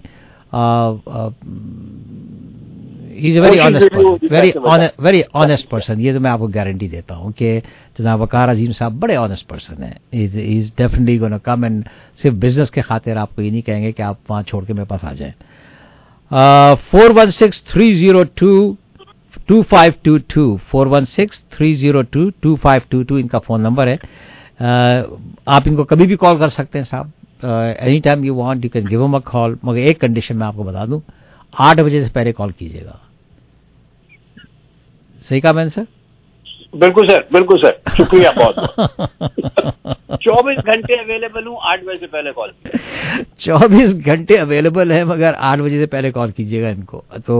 He's a very honest person, very honest, very honest person. یہ تو میں آپ کو گارنٹی دیتا ہوں کہ جناب وقار عظیم صاحب بڑے honest person ہیں. He's, he's definitely gonna come and صرف بزنس کے خاطر آپ کو یہ نہیں کہیں گے کہ آپ وہاں چھوڑ کے میرے پاس آ جائیں. Four one six three zero two two five two two four one six three zero two two five two two ان کا فون نمبر ہے. آپ ان کو کبھی بھی کال کر سکتے ہیں صاحب, any time you want you can give me a call, مگر ایک کنڈیشن میں آپ کو بتا دوں, آٹھ بجے سے پہلے کال کیجیے گا. صحیح کہا میں نے سر؟
بالکل سر, بالکل سر, شکریہ بہت. چوبیس گھنٹے اویلیبل ہوں, آٹھ بجے سے پہلے کال.
چوبیس گھنٹے اویلیبل ہے مگر آٹھ بجے سے پہلے کال کیجیے گا ان کو. تو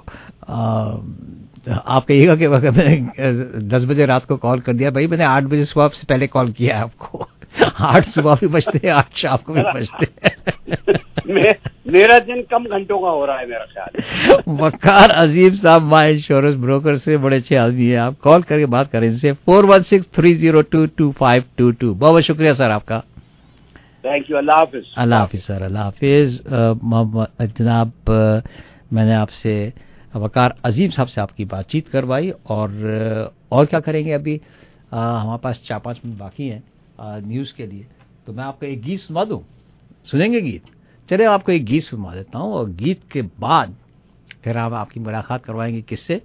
آپ کہیے گا کہ اگر میں نے دس بجے رات کو کال کر دیا, بھائی میں نے آٹھ بجے صبح سے پہلے کال کیا ہے آپ کو. آٹھ صبح بھی بجتے ہیں, آٹھ شام کو بھی بجتے ہیں.
میرا دن کم گھنٹوں کا ہو رہا ہے میرا خیال.
وقار عظیم صاحب مائی انشورنس بروکر سے بڑے اچھے آدمی ہیں, آپ کال کر کے بات کریں ان سے. Four one six three zero two two five two two. بہت بہت شکریہ سر آپ کا.
Thank you. اللہ حافظ.
اللہ حافظ سر, اللہ حافظ. جناب میں نے آپ سے وقار عظیم صاحب سے آپ کی بات چیت کروائی, اور اور کیا کریں گے, ابھی ہمارے پاس چار پانچ منٹ باقی ہیں نیوز کے لیے, تو میں آپ کو ایک گیت سنا دوں, سنیں گے گیت؟ چلے آپ کو ایک گیت سنوا دیتا ہوں, اور گیت کے بعد پھر ہم آپ کی ملاقات کروائیں گے کس سے؟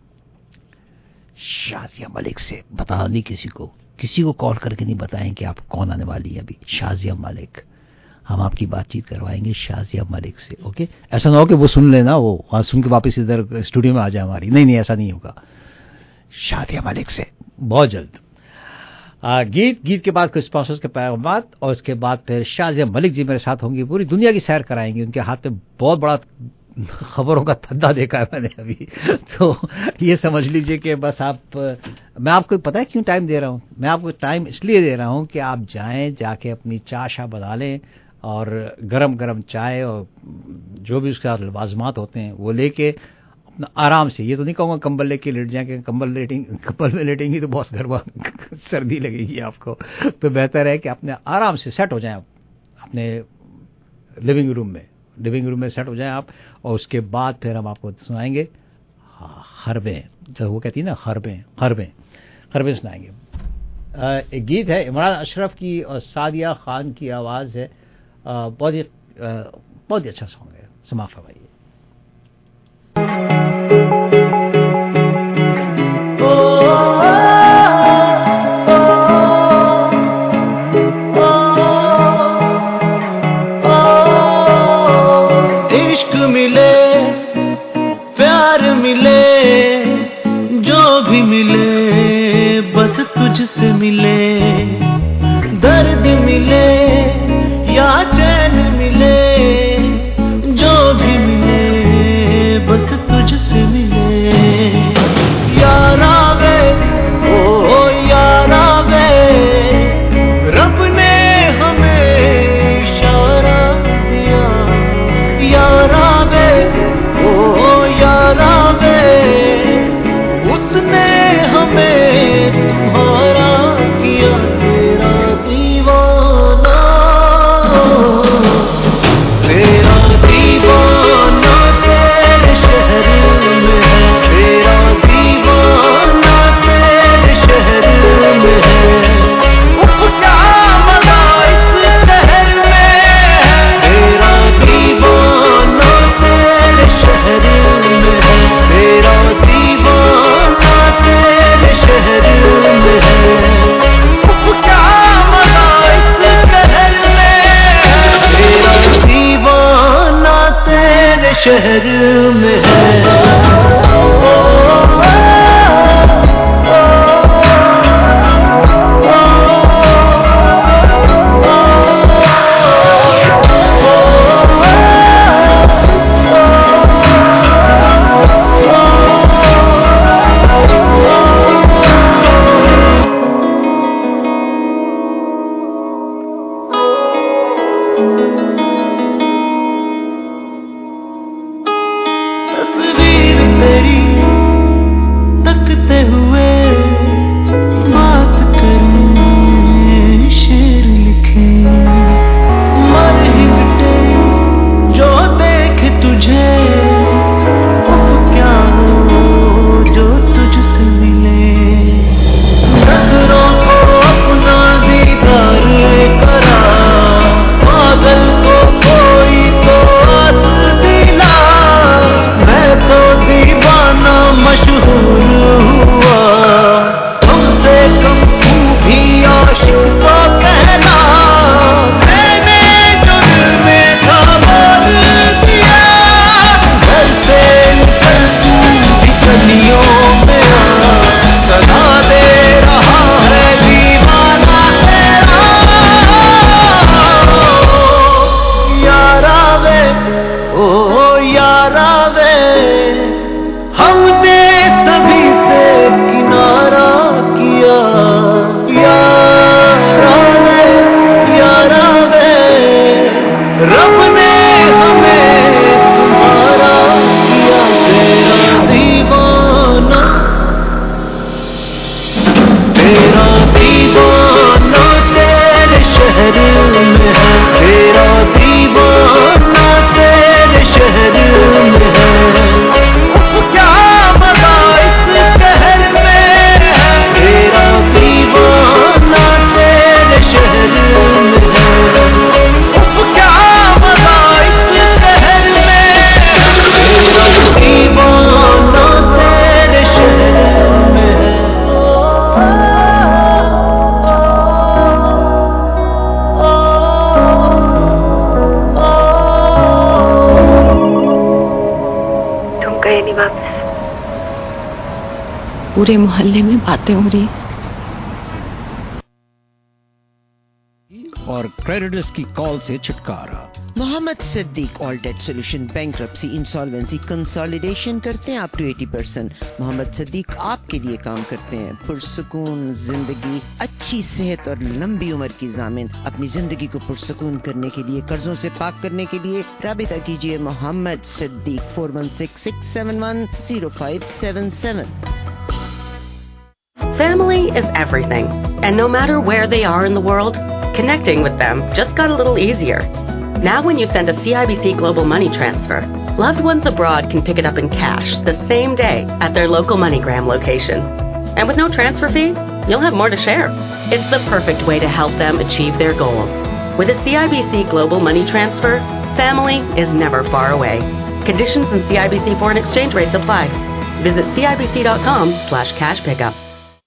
شازیہ ملک سے. بتا نہیں کسی کو, کسی کو کال کر کے نہیں بتائیں کہ آپ کون آنے والی ہے ابھی. شازیہ ملک, ہم آپ کی بات چیت کروائیں گے شازیہ ملک سے. اوکے, ایسا نہ ہو کہ وہ سن لینا, وہ وہاں سن کے واپس ادھر اسٹوڈیو میں آ جائے ہماری. نہیں نہیں, ایسا نہیں ہوگا. شازیہ ملک سے بہت جلد گیت. گیت کے بعد کچھ اسپانسرز کے پیغامات, اور اس کے بعد پھر شازیہ ملک جی میرے ساتھ ہوں گی, پوری دنیا کی سیر کرائیں گے. ان کے ہاتھ میں بہت بڑا خبروں کا تھدا دیکھا ہے میں نے ابھی, تو یہ سمجھ لیجئے کہ بس آپ, میں آپ کو پتہ ہے کیوں ٹائم دے رہا ہوں؟ میں آپ کو ٹائم اس لیے دے رہا ہوں کہ آپ جائیں, جا کے اپنی چائے شاہ بنا لیں, اور گرم گرم چائے اور جو بھی اس کے ساتھ لوازمات ہوتے ہیں وہ لے کے اپنا آرام سے, یہ تو نہیں کہوں گا کمبل لے کے لیٹ جائیں, کہ کمبل لیٹیں کمبل میں لیٹیں گی تو بہت گرما سردی لگے گی آپ کو. تو بہتر ہے کہ اپنے آرام سے سیٹ ہو جائیں آپ اپنے لیونگ روم میں, لیونگ روم میں سیٹ ہو جائیں آپ, اور اس کے بعد پھر ہم آپ کو سنائیں گے خربیں, جو وہ کہتی ہیں نا خربیں, خربیں خربیں سنائیں گے. ایک گیت ہے عمران اشرف کی اور سعدیہ خان کی آواز ہے, بہت ہی بہت ہی اچھا سانگ ہے, سما فرمائیے.
عشق ملے, پیار ملے, جو بھی ملے मिले या चैन मिले, जो भी मिले बस तुझसे मिले। यारा वे ओ यारा वे, रब ने हमें इशारा दिया। यारा वे ओ यारा वे, उसने हमें तुम्हारा किया तेरा दीवाना। तेरा दीवाना तेरे शहर में है, तेरा दीवाना तेरे शहर में है। उफ क्या मजा इस शहर में है, तेरा दीवाना तेरे शहर में है, तेरा दीवाना तेरे शहर में है। उफ क्या मजा इस शहर में है, तेरा दीवाना तेरे शहर में है। तस्वीर तेरी तकते हुए बात करूं, शेर लिखे मर ही मिटे जो देख तुझे। उफ क्या हो जो तुझसे मिले, नजरों को अपना दीदार करा, पागल को कोई तो आस दिला। मैं तो दीवाना मशहूर हुआ, तुमसे कम तू भी आशिक तो कहना। मैंने जो दिल में था बोल दिया, घर से निकल तू भी गलियों में आ, सदा दे रहा है दीवाना तेरा। यारा वे ओ यारा वे, हमने सभी से किनारा किया। यारा वे यारा वे, रब ने हमें तुम्हारा किया तेरा दीवाना। तेरा दीवाना तेरे शहर में है, तेरा दीवाना तेरे शहर में है। उफ क्या मजा इस शहर में है, तेरा दीवाना तेरे शहर में है। उफ क्या मजा इस शहर में है, तेरा दीवाना तेरे शहर में है।
तुम गए नहीं वापस, पूरे मोहल्ले में बातें हो रही।
और क्रेडिटर्स की कॉल से छुटकारा।
Mohammad Siddique all debt solution bankruptcy insolvency consolidation करते हैं अप टू अस्सी परसेंट। मोहम्मद सिद्दीक आपके लिए काम करते हैं पुरसुकून जिंदगी, अच्छी सेहत और लंबी उम्र की ज़ामिन। अपनी जिंदगी को पुरसुकून करने के लिए, कर्जों से पाक करने के लिए राबिता कीजिए Mohammad Siddique four one six six seven one zero five seven seven.
Family is everything, and no matter where they are in the world, connecting with them just got a little easier. Now when you send a C I B C Global Money Transfer, loved ones abroad can pick it up in cash the same day at their local MoneyGram location. And with no transfer fee, you'll have more to share. It's the perfect way to help them achieve their goals. With a C I B C Global Money Transfer, family is never far away. Conditions and C I B C foreign exchange rates apply. Visit C I B C dot com slash cash pickup.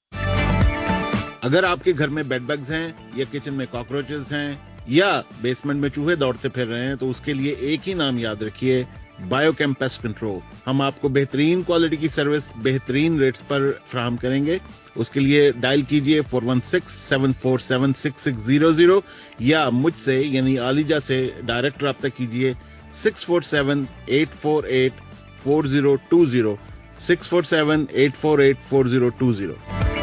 अगर आपके घर में bed bugs हैं या kitchen में cockroaches हैं या basement में चूहे दौड़ते फिर रहे हैं तो उसके लिए एक ही नाम याद रखिए, बायोकेम पेस्ट कंट्रोल। हम आपको बेहतरीन क्वालिटी की सर्विस बेहतरीन रेट्स पर फराहम करेंगे। उसके लिए डायल कीजिए four one six seven four seven six six zero zero या मुझसे यानी आलिजा से डायरेक्ट रब्ता कीजिए six four seven eight four eight four zero two zero six four seven eight four eight four zero two zero.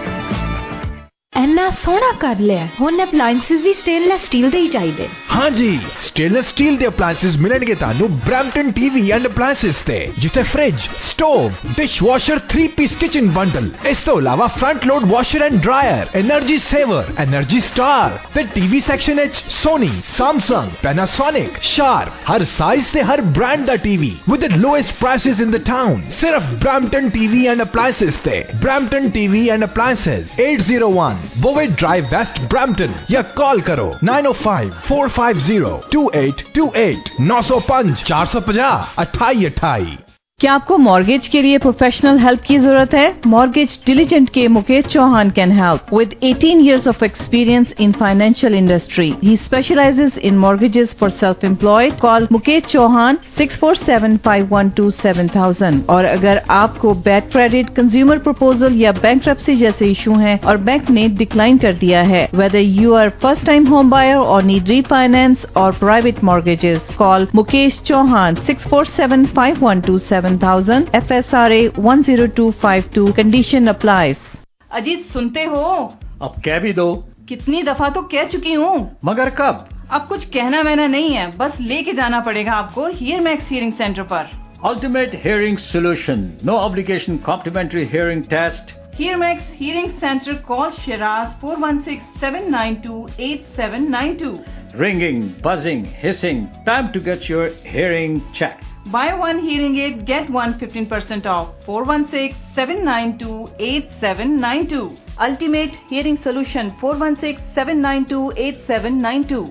ਇੰਨਾ ਸੋਹਣਾ ਕਰ ਲਿਆ ਹੁਣ ਅਪਲਾਈਐਂਸਸ ਵੀ ਸਟੇਨਲੈਸ ਸਟੀਲ ਦੇ ਹੀ ਚਾਹੀਦੇ।
ਹਾਂਜੀ ਸਟੇਨਲੈਸ ਸਟੀਲ ਦੇ ਅਪਲਾਈਐਂਸਸ ਮਿਲਣਗੇ ਤੁਹਾਨੂੰ ਬ੍ਰੈਂਪਟਨ ਟੀਵੀ ਐਂਡ ਅਪਲਾਈਐਂਸਸ ਤੇ, ਜਿੱਥੇ fridge, stove, dishwasher, three piece kitchen bundle, ਇਸ ਤੋਂ ਇਲਾਵਾ front load washer and dryer, energy saver, energy star ਤੇ ਟੀਵੀ ਸੈਕਸ਼ਨ ਵਿੱਚ ਸੋਨੀ, ਸੈਮਸੰਗ, ਪੈਨਾਸੋਨਿਕ, ਸ਼ਾਰਪ, ਹਰ ਸਾਈਜ਼ ਤੇ ਹਰ ਬ੍ਰਾਂਡ ਦਾ TV with the lowest prices in the town. ਸਿਰਫ ਬ੍ਰੈਂਪਟਨ ਟੀਵੀ ਐਂਡ ਅਪਲਾਈਐਂਸਸ ਤੇ। Brampton TV and appliances eight oh one Bovett Drive West Brampton या call करो nine oh five four five zero two eight two eight nine oh five four five zero अट्ठाई अट्ठाई।
क्या आपको mortgage के लिए professional help की जरूरत है? मॉर्गेज डिलीजेंट के Mukesh Chauhan can help with eighteen years of experience in financial industry. He specializes in mortgages for self-employed. Call Mukesh Chauhan six four seven five one two seven thousand. और अगर आपको बैड क्रेडिट, कंज्यूमर प्रपोजल या bankruptcy जैसे issue हैं और bank ने decline कर दिया है, whether you are first time home buyer or need refinance or private mortgages, call Mukesh Chauhan six four seven five one two seven thousand. F S R A one zero two five two. Condition applies.
Ajit सुनते हो?
अब कह भी दो।
कितनी दफा तो कह चुकी हूँ।
मगर कब?
अब कुछ कहना वहना नहीं है, बस लेके जाना पड़ेगा आपको हियर मैक्स हियरिंग सेंटर पर।
Ultimate Hearing Solution. No obligation complimentary hearing test.
Here Max Hearing Center. Call Shiraz four one six seven nine two eight seven nine two.
Ringing, buzzing, hissing. Time to get your hearing checked.
Buy one hearing aid, get one fifteen percent off. four one six seven nine two eight seven nine two. Ultimate Hearing Solution. four one six seven nine two eight seven nine two.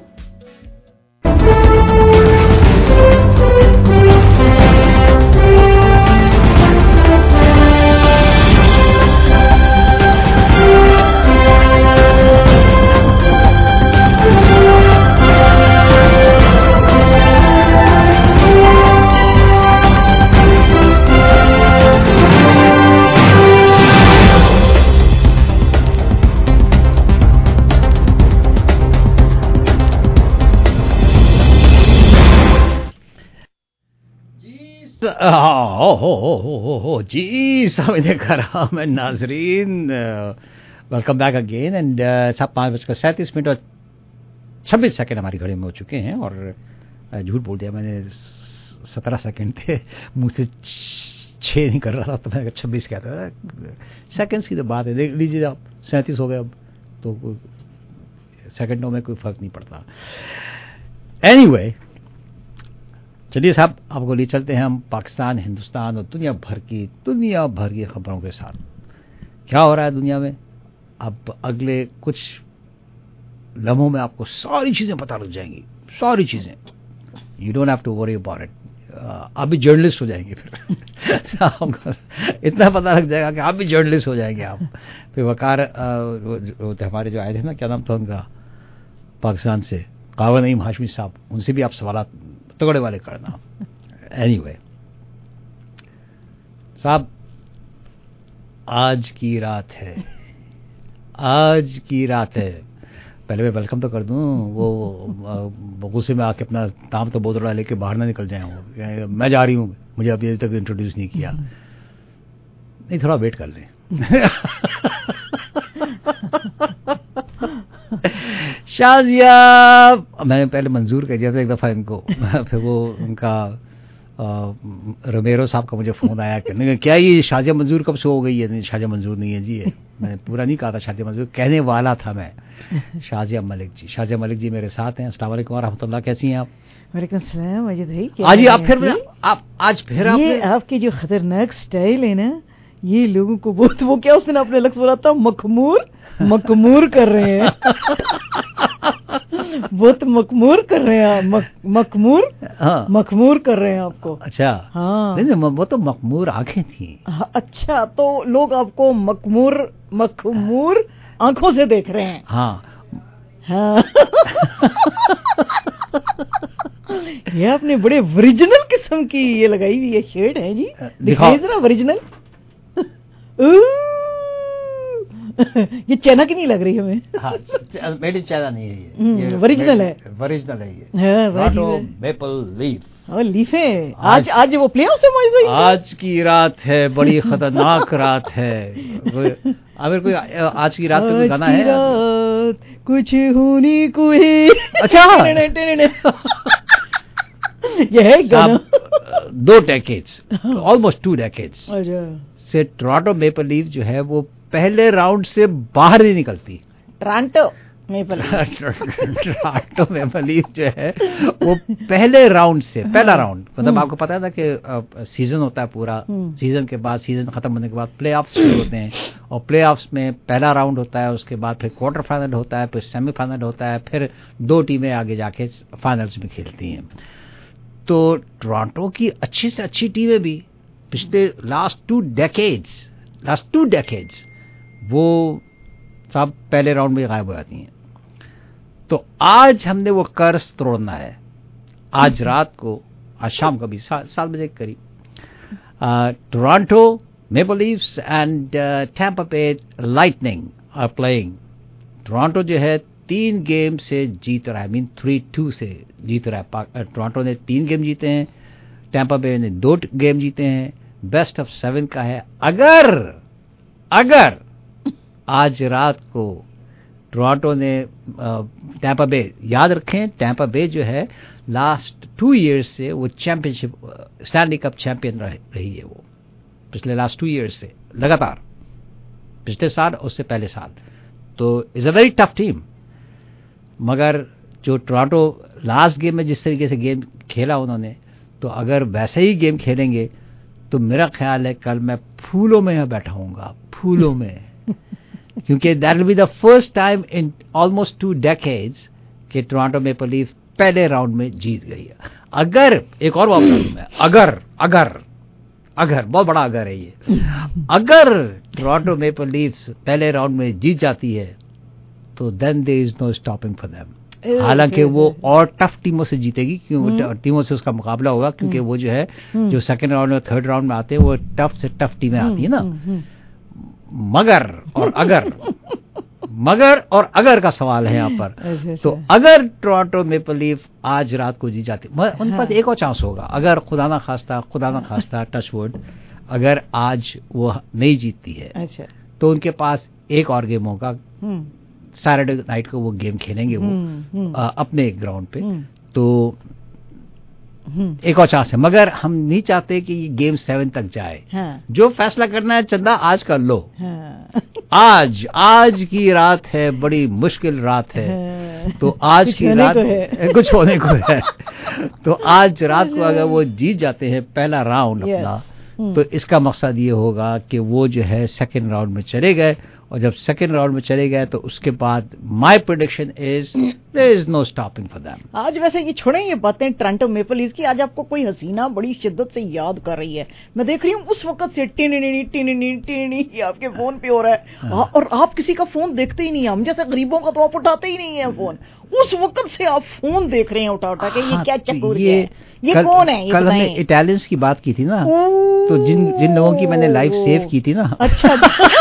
जी समझने करा मैं नाजरीन, welcome back again and साहब पाँच बजकर सैंतीस minute और छब्बीस सेकंड हमारी घड़ी में हो चुके हैं और झूठ बोल दिया मैंने, सत्रह सेकंड थे, मुंह से छः नहीं कर रहा था तो मैंने छब्बीस कहता था। सेकंड्स की तो बात है, देख लीजिए आप सैंतीस हो गए अब तो सेकंडों में कोई फर्क नहीं पड़ता। एनीवे चलिए साहब आपको ले चलते हैं हम पाकिस्तान, हिंदुस्तान और दुनिया भर की दुनिया भर की खबरों के साथ। क्या हो रहा है दुनिया में अब अगले कुछ लम्हों में आपको सारी चीजें पता लग जाएंगी, सारी चीजें। You don't have to worry about it. आप भी जर्नलिस्ट हो जाएंगे फिर इतना पता लग जाएगा कि आप भी जर्नलिस्ट हो जाएंगे आप। फिर वकार हमारे जो आए थे ना, क्या नाम था उनका, पाकिस्तान से कावा नईम हाशमी साहब, उनसे भी आप सवाल तगड़े वाले करना। एनीवे साहब आज की रात है, आज की रात है। पहले मैं वेलकम तो कर दूं, वो गुस्से में आके अपना दाम तो बोतला लेके बाहर ना निकल जाए हो, मैं जा रही हूँ, मुझे अभी तक इंट्रोड्यूस नहीं किया। नहीं थोड़ा वेट कर लें। शाजिया मैंने पहले मंजूर कर दिया था एक दफ़ा इनको, फिर वो उनका रोमेरो साहब का मुझे फ़ोन आया कि क्या ये शाजिया मंजूर कब से हो गई है? नहीं शाजिया मंजूर नहीं है जी, है मैंने पूरा नहीं कहा था शाजिया मंजूर, कहने वाला था मैं। शाजिया मलिक जी, शाजिया मलिक जी मेरे साथ हैं। अस्सलाम वालेकुम व रहमतुल्लाह, कैसी हैं आप?
वालेकुम सलाम मजीद भाई।
आज आप फिर आप आज फिर
ये आपके जो खतरनाक स्टाइल है ना, ये लोगों को बहुत, वो क्या उस दिन आपने लफ्ज़ बोला था, मखमूर मखमूर कर रहे हैं। बहुत मखमूर कर रहे हैं मक, मखमूर हाँ। मखमूर कर रहे हैं आपको।
अच्छा हाँ, नहीं वो तो मखमूर आंखें थी।
हाँ, अच्छा तो लोग आपको मखमूर मखमूर आंखों से देख रहे हैं।
हाँ
हाँ। ये आपने बड़े ओरिजिनल किस्म की ये लगाई हुई है शेड है जी, दिखाइए जरा ओरिजिनल। ये चाइना की नहीं लग रही हमें।
हाँ, मेड इन चाइना नहीं है ये,
ओरिजिनल है,
ओरिजिनल है ये। Toronto Maple Leaf.
और लीफ है आज आज वो प्ले ऑफ से मौजूद है।
आज की रात है बड़ी खतरनाक रात है। अगर कोई आज की रात पे गाना है
रात कुछ होनी को है।
अच्छा
ये है गाना।
दो डेकेड्स, ऑलमोस्ट टू डेकेड्स
से
टोरंटो मेपल लीफ जो है वो पहले राउंड से बाहर नहीं निकलती।
Toronto Maple
Toronto Maple Leaf जो है वो पहले राउंड से, पहला राउंड मतलब आपको पता है ना कि सीजन होता है पूरा, सीजन के बाद, सीजन खत्म होने के बाद प्ले ऑफ्स शुरू होते हैं और प्ले ऑफ्स में पहला राउंड होता है, उसके बाद फिर क्वार्टर फाइनल होता है, फिर सेमीफाइनल होता है, फिर दो टीमें आगे जाके फाइनल्स में खेलती हैं। तो टोरंटो की अच्छी से अच्छी टीमें भी पिछले last two decades last two decades वो सब पहले राउंड में गायब हो जाती हैं। तो आज हमने वो कर्ज तोड़ना है। आज रात को, आज शाम को भी सात बजे के करीब Toronto Maple Leafs and Tampa Bay Lightning are playing. Toronto जो है तीन गेम से जीत रहा है, मीन थ्री टू से जीत रहा है। टोरंटो ने तीन गेम जीते हैं, टैम्पा बे ने दो गेम जीते हैं, बेस्ट ऑफ सेवन का है। अगर अगर आज रात को टोरंटो ने टैम्पा बे, याद रखें टैम्पा बे जो है लास्ट टू इयर्स से वो चैंपियनशिप स्टैनली कप चैंपियन रही है, वो पिछले लास्ट टू इयर्स से लगातार, पिछले साल उससे पहले साल। तो is a very tough team. मगर जो टोरंटो लास्ट गेम में जिस तरीके से गेम खेला उन्होंने, तो अगर वैसे ही गेम खेलेंगे तो मेरा ख्याल है कल मैं फूलों में बैठा हूँगा, फूलों में। क्योंकि that will be the first time in almost two decades कि टोरंटो मेपल लीफ पहले राउंड में जीत गई है। अगर एक और बात करूं मैं, अगर अगर अगर बहुत बड़ा अगर है ये, अगर टोरंटो मेपल लीफ्स पहले राउंड में जीत जाती है तो then there is no stopping for them. हालांकि वो और टफ टीमों से जीतेगी, क्यों टीमों से उसका मुकाबला होगा, क्योंकि वो जो है जो सेकंड राउंड में थर्ड राउंड में आते हैं वो टफ से टफ टीमें आती है ना। मगर और अगर मगर और अगर का सवाल है यहाँ पर। तो अगर टोरंटो मेपल लीफ आज रात को जीत जाती, उनके पास एक और चांस होगा। अगर खुदा ना खास्ता खुदा ना खास्ता टच वुड, अगर आज वो नहीं जीतती है
अच्छा,
तो उनके पास एक और गेम होगा। सैटरडे नाइट को वो गेम खेलेंगे वो आ, अपने ग्राउंड पे। तो एक और चांस है, मगर हम नहीं चाहते कि ये गेम सेवन तक जाए।
हाँ।
जो फैसला करना है चंदा आज कर लो।
हाँ।
आज आज की रात है, बड़ी मुश्किल रात है।
हाँ।
तो आज की रात कुछ होने को है। तो आज रात को अगर वो जीत जाते हैं पहला राउंड अपना, तो इसका मकसद ये होगा कि वो जो है सेकेंड राउंड में चले गए, और जब सेकेंड राउंड में चले गए तो उसके बाद my prediction is there is no stopping for them.
आज वैसे ये छोड़ें ये बातें टोरंटो मेपल लीफ्स की, आज आपको कोई हसीना बड़ी शिद्दत से याद कर रही है। मैं देख रही हूँ उस वक्त से टिनी टिनी टिनी ये आपके फोन पे हो रहा है। हाँ। और आप किसी का फोन देखते ही नहीं है, हम जैसे गरीबों का तो आप उठाते ही नहीं है फोन। उस वक्त से आप फोन देख रहे हैं उठा उठा के। ये
हाँ,
क्या चक्कर
ये,
है, ये
कल,
कौन है? ये
कल हमने इटालियंस की बात की थी ना, तो जिन जिन लोगों की मैंने लाइफ सेव की थी ना,
अच्छा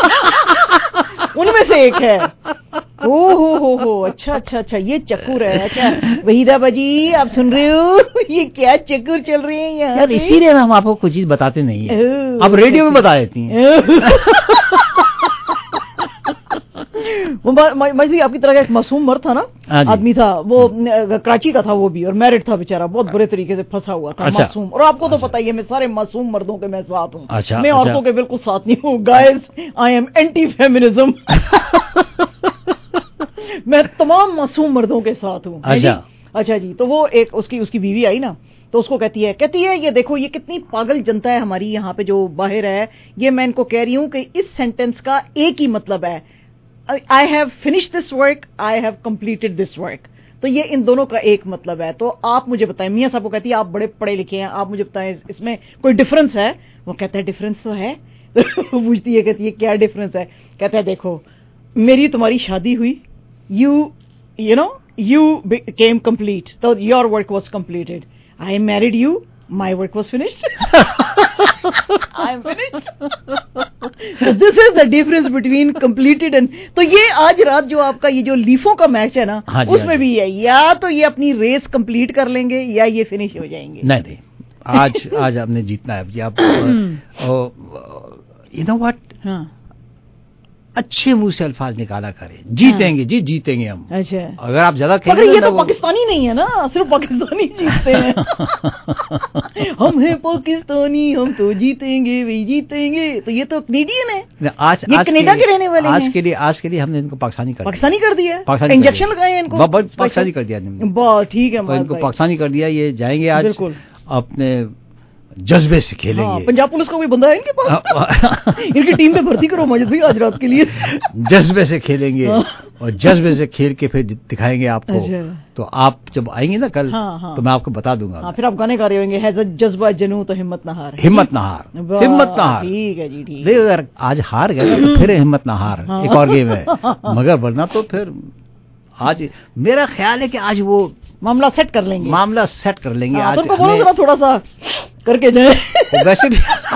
उनमें से एक है। ओ हो हो हो अच्छा अच्छा अच्छा ये चक्कर है। अच्छा वहीदा बाजी आप सुन रहे हो, ये क्या चक्कर चल रही है यहाँ?
यार इसीलिए हम आपको कोई चीज बताते नहीं है, आप रेडियो में बता देती हैं।
वो मजबी आपकी तरह का एक मासूम मर्द था ना, आदमी था वो, कराची का था वो भी, और मैरिड था बेचारा, बहुत बुरे तरीके से फंसा हुआ था। अच्छा। मासूम। और आपको तो अच्छा। पता ही है मैं सारे मासूम मर्दों के मैं साथ हूँ।
अच्छा,
मैं औरतों अच्छा। के बिल्कुल साथ नहीं हूँ। Guys I am anti feminism. मैं तमाम मासूम मर्दों के साथ हूँ।
अच्छा
अच्छा जी। तो वो एक उसकी उसकी बीवी आई ना, तो उसको कहती है कहती है ये देखो ये कितनी पागल जनता है हमारी यहाँ पे जो बाहर है, ये मैं इनको कह रही हूँ कि इस सेंटेंस का एक ही मतलब है, I have finished this work, I have completed this work। तो ये इन दोनों का एक मतलब है। तो आप मुझे बताएं, मियां साहब को कहती है आप बड़े पढ़े लिखे हैं, आप मुझे बताएं इसमें कोई डिफरेंस है? वो कहता है डिफरेंस तो है। पूछती है कहती है क्या डिफरेंस है? कहता है देखो मेरी तुम्हारी शादी हुई, you you know you came complete, तो your work was completed. I married you, my work was finished. I am finished. So this is the difference between completed and तो ये आज रात जो आपका ये जो लीफों का मैच है ना,
हाँ जी,
उसमें
हाँ
भी है, या तो ये अपनी रेस कंप्लीट कर लेंगे या ये फिनिश हो जाएंगे.
नहीं नहीं, आज आज आपने जीतना है जी. आप यू नो व्हाट,
हाँ,
अच्छे मुंह से अल्फाज निकाला करें. जीतेंगे जी, जीतेंगे हम.
अच्छा,
अगर आप ज्यादा
मगर ये तो पाकिस्तानी नहीं है ना, सिर्फ पाकिस्तानी जीतते हैं. हम हैं पाकिस्तानी, हम तो जीतेंगे, वही जीतेंगे. तो ये तो कनेडियन है.
आज
ये कनाडा के रहने वाले
आज
हैं.
के लिए आज के लिए हमने इनको पाकिस्तानी कर
पाकिस्तानी कर दिया, इंजेक्शन लगाए हैं इनको,
पाकिस्तानी कर दिया.
बहुत ठीक है,
इनको पाकिस्तानी कर दिया. ये जाएंगे आज अपने जज्बे से खेलेंगे.
हाँ, पंजाब पुलिस का कोई बंदा है इनके पास? इनकी टीम में भर्ती करो माजिद भाई आज रात के लिए.
जज्बे से खेलेंगे और जज्बे से खेल के फिर दिखाएंगे आपको. तो आप जब आएंगे ना कल,
हाँ, हाँ,
तो मैं आपको बता दूंगा.
हाँ, फिर आप गाने गा रहे होंगे, है जज्बा जनू तो हिम्मत ना हार.
हिम्मत ना हार, हिम्मत ना हार.
ठीक है जी, ठीक
है. अगर आज हार गए तो फिर हिम्मत ना हार. हाँ. एक और गेम है, मगर वरना तो फिर आज मेरा ख्याल है कि आज वो
मामला सेट कर लेंगे.
मामला सेट कर लेंगे.
आज तो बोलो जरा थोड़ा सा करके जाए.
वैसे भी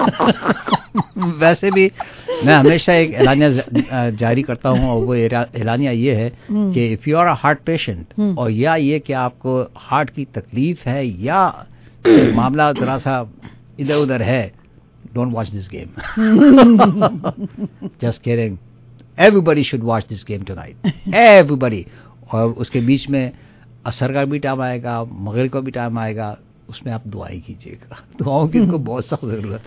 वैसे भी मैं हमेशा एक एलानिया जारी करता हूँ, और वो एलानिया ये है कि if you are a heart patient, और या ये कि आपको हार्ट की तकलीफ है या मामला जरा सा इधर उधर है, don't watch this game. Just kidding. Everybody should watch this game tonight, everybody. और उसके बीच में असर का भी टाइम आएगा, मगरिब का भी टाइम आएगा, उसमें आप दुआएं कीजिएगा. दुआओं की उनको बहुत सख्त जरूरत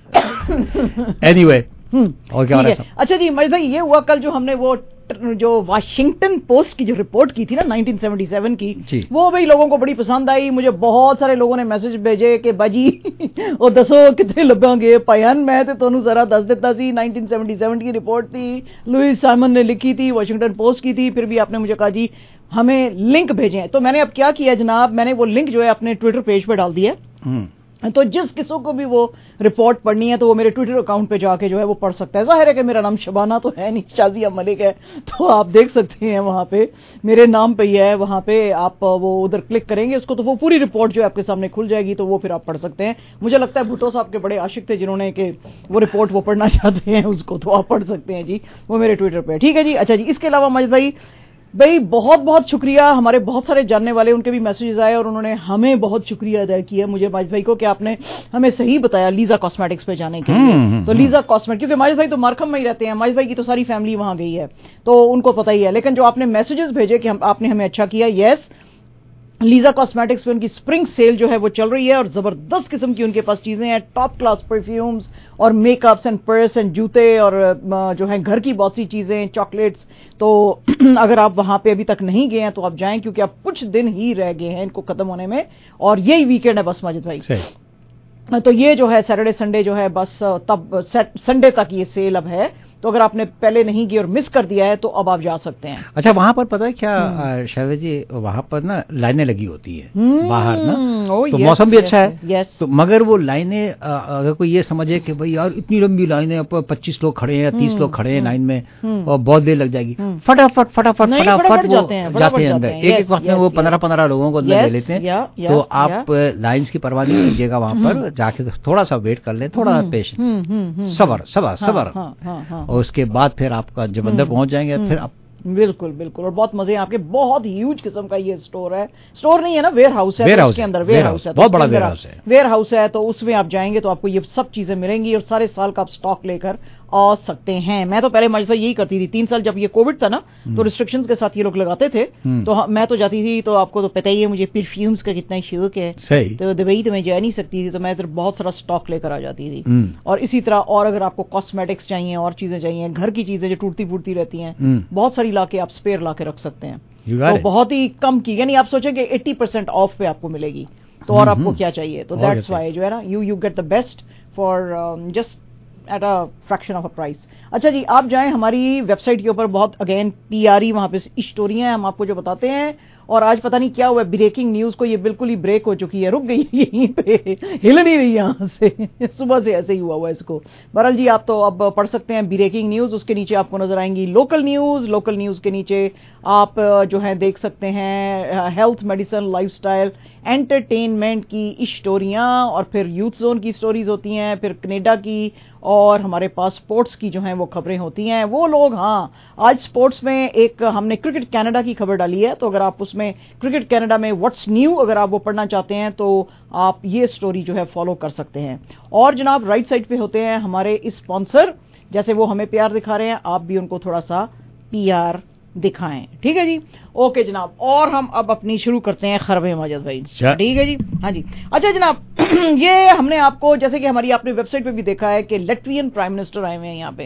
है. एनीवे, और क्या हो रहा है?
अच्छा जी महेश भाई, ये हुआ कल जो हमने वो जो वाशिंगटन पोस्ट की जो रिपोर्ट की थी ना नाइनटीन सेवेंटी सेवन की, वो भाई लोगों को बड़ी पसंद आई. मुझे बहुत सारे लोगों ने मैसेज भेजे कि बाजी और दसो कितने लभेंगे पायन. मैं तो तुहानू जरा दस देता सी, नाइनटीन सेवेंटी सेवन की रिपोर्ट थी, लुइस साइमन ने लिखी थी, वाशिंगटन पोस्ट की थी. फिर भी आपने मुझे कहा जी हमें लिंक भेजें. तो मैंने अब क्या किया जनाब, मैंने वो लिंक जो है अपने ट्विटर पेज पे डाल दिया. तो जिस किसी को भी वो रिपोर्ट पढ़नी है तो वो मेरे ट्विटर अकाउंट पे जाके जो है वो पढ़ सकता है. जाहिर है कि मेरा नाम शबाना तो है नहीं, शाजिया मलिक है, तो आप देख सकते हैं वहां पे मेरे नाम पे ही है. वहां पे आप वो उधर क्लिक करेंगे उसको तो वो पूरी रिपोर्ट जो है आपके सामने खुल जाएगी, तो वो फिर आप पढ़ सकते हैं. मुझे लगता है भुट्टो साहब के बड़े आशिक थे जिन्होंने कि वो रिपोर्ट वो पढ़ना चाहते हैं उसको, तो आप पढ़ सकते हैं जी, वो मेरे ट्विटर पे. ठीक है जी. अच्छा जी, इसके अलावा मजिद भाई भाई बहुत बहुत शुक्रिया. हमारे बहुत सारे जानने वाले, उनके भी मैसेजेस आए और उन्होंने हमें बहुत शुक्रिया अदा किया मुझे माजिद भाई को कि आपने हमें सही बताया लीजा कॉस्मेटिक्स पे जाने के लिए. तो लीजा कॉस्मेटिक्स, क्योंकि माजिद भाई तो मार्कम में ही रहते हैं, माजिद भाई की तो सारी फैमिली वहां गई है तो उनको पता ही है. लेकिन जो आपने मैसेजेस भेजे कि हम आपने हमें अच्छा किया, यस, लीजा कॉस्मेटिक्स पे उनकी स्प्रिंग सेल जो है वो चल रही है और जबरदस्त किस्म की उनके पास चीजें हैं, टॉप क्लास परफ्यूम्स और मेकअप्स एंड पर्स एंड जूते और जो है घर की बहुत सी चीजें, चॉकलेट्स. तो अगर आप वहां पे अभी तक नहीं गए हैं तो आप जाएं, क्योंकि अब कुछ दिन ही रह गए हैं इनको खत्म होने में, और यही वीकेंड है बस माजिद भाई. तो ये जो है सैटरडे संडे जो है बस तब संडे तक ये सेल अब है. तो अगर आपने पहले नहीं की और मिस कर दिया है तो अब आप जा सकते हैं.
अच्छा, वहां पर पता है क्या शायद जी, वहां पर ना लाइनें लगी होती है बाहर ना, तो मौसम भी अच्छा है. तो मगर वो लाइनें, अगर कोई ये समझे कि भाई यार इतनी लंबी लाइनें, पच्चीस लोग खड़े हैं, तीस लोग खड़े हैं लाइन में और बहुत देर लग जाएगी, फटाफट फटाफट फटाफट जाते हैं अंदर. एक एक वक्त में वो पंद्रह पंद्रह लोगों को अंदर ले लेते हैं. तो आप लाइन्स की परवाह नहीं कीजिएगा, वहां पर जाके थोड़ा सा वेट कर ले, थोड़ा पेशेंस, सबर सबर सबर, और उसके बाद फिर आपका जब अंदर पहुंच जाएंगे फिर आप.
बिल्कुल बिल्कुल. और बहुत मजे हैं आपके. बहुत ह्यूज किस्म का ये स्टोर है. स्टोर नहीं है ना, वेयर हाउस है.
वेयर हाउस
के अंदर वेयर हाउस है,
बहुत बड़ा वेयर हाउस है.
वेयर हाउस है तो उसमें आप जाएंगे तो आपको ये सब चीजें मिलेंगी और सारे साल का आप स्टॉक लेकर आ सकते हैं. मैं तो पहले मजबूर यही करती थी, तीन साल जब ये कोविड था ना तो रिस्ट्रिक्शंस के साथ ये लोग लगाते थे, तो मैं तो जाती थी. तो आपको तो पता ही है मुझे परफ्यूम्स का कितना शौक है, तो दुबई तो मैं जा नहीं सकती थी, तो मैं इधर बहुत सारा स्टॉक लेकर आ जाती थी. और इसी तरह और अगर आपको कॉस्मेटिक्स चाहिए और चीजें चाहिए, घर की चीजें जो टूटती फूटती रहती हैं, बहुत सारी लाके आप स्पेयर लाके रख सकते हैं. तो बहुत ही कम की, यानी आप सोचेंगे अस्सी परसेंट ऑफ पे आपको मिलेगी, तो और आपको क्या चाहिए. तो दैट्स व्हाई जो है ना, you you get the best for just at a fraction of a price. अच्छा जी, आप जाएं हमारी वेबसाइट के ऊपर, बहुत अगेन पीआरई वहां पे स्टोरियां हैं हम आपको जो बताते हैं, اور آج پتہ نہیں کیا ہوا بریکنگ نیوز کو یہ بالکل ہی بریک ہو چکی ہے, رک گئی یہیں پہ, ہل نہیں رہی یہاں سے, صبح سے ایسے ہی ہوا ہوا اس کو. بہرحال جی آپ تو اب پڑھ سکتے ہیں بریکنگ نیوز, اس کے نیچے آپ کو نظر آئیں گی لوکل نیوز, لوکل نیوز کے نیچے آپ جو ہے دیکھ سکتے ہیں health, medicine, lifestyle, entertainment کی اسٹوریاں, اور پھر یوتھ زون کی سٹوریز ہوتی ہیں, پھر کینیڈا کی اور ہمارے پاس سپورٹس کی جو ہیں وہ خبریں ہوتی ہیں. وہ لوگ ہاں آج سپورٹس میں ایک ہم نے کرکٹ کینیڈا کی خبر ڈالی ہے, تو اگر آپ اس میں کرکٹ کینیڈا میں واٹس نیو اگر آپ وہ پڑھنا چاہتے ہیں تو آپ یہ سٹوری جو ہے فالو کر سکتے ہیں. اور جناب رائٹ سائڈ پہ ہوتے ہیں ہمارے اسپانسر, جیسے وہ ہمیں پیار دکھا رہے ہیں آپ بھی ان کو تھوڑا سا پی آر دکھائیں. ٹھیک ہے جی, اوکے جناب. اور ہم اب اپنی شروع کرتے ہیں خرابے ماجد بھائی. ٹھیک ہے جی, ہاں جی. اچھا جناب, یہ ہم نے آپ کو جیسے کہ ہماری آپ نے ویب سائٹ پہ بھی دیکھا ہے کہ لیٹوین پرائم منسٹر آئے ہوئے ہیں یہاں پہ,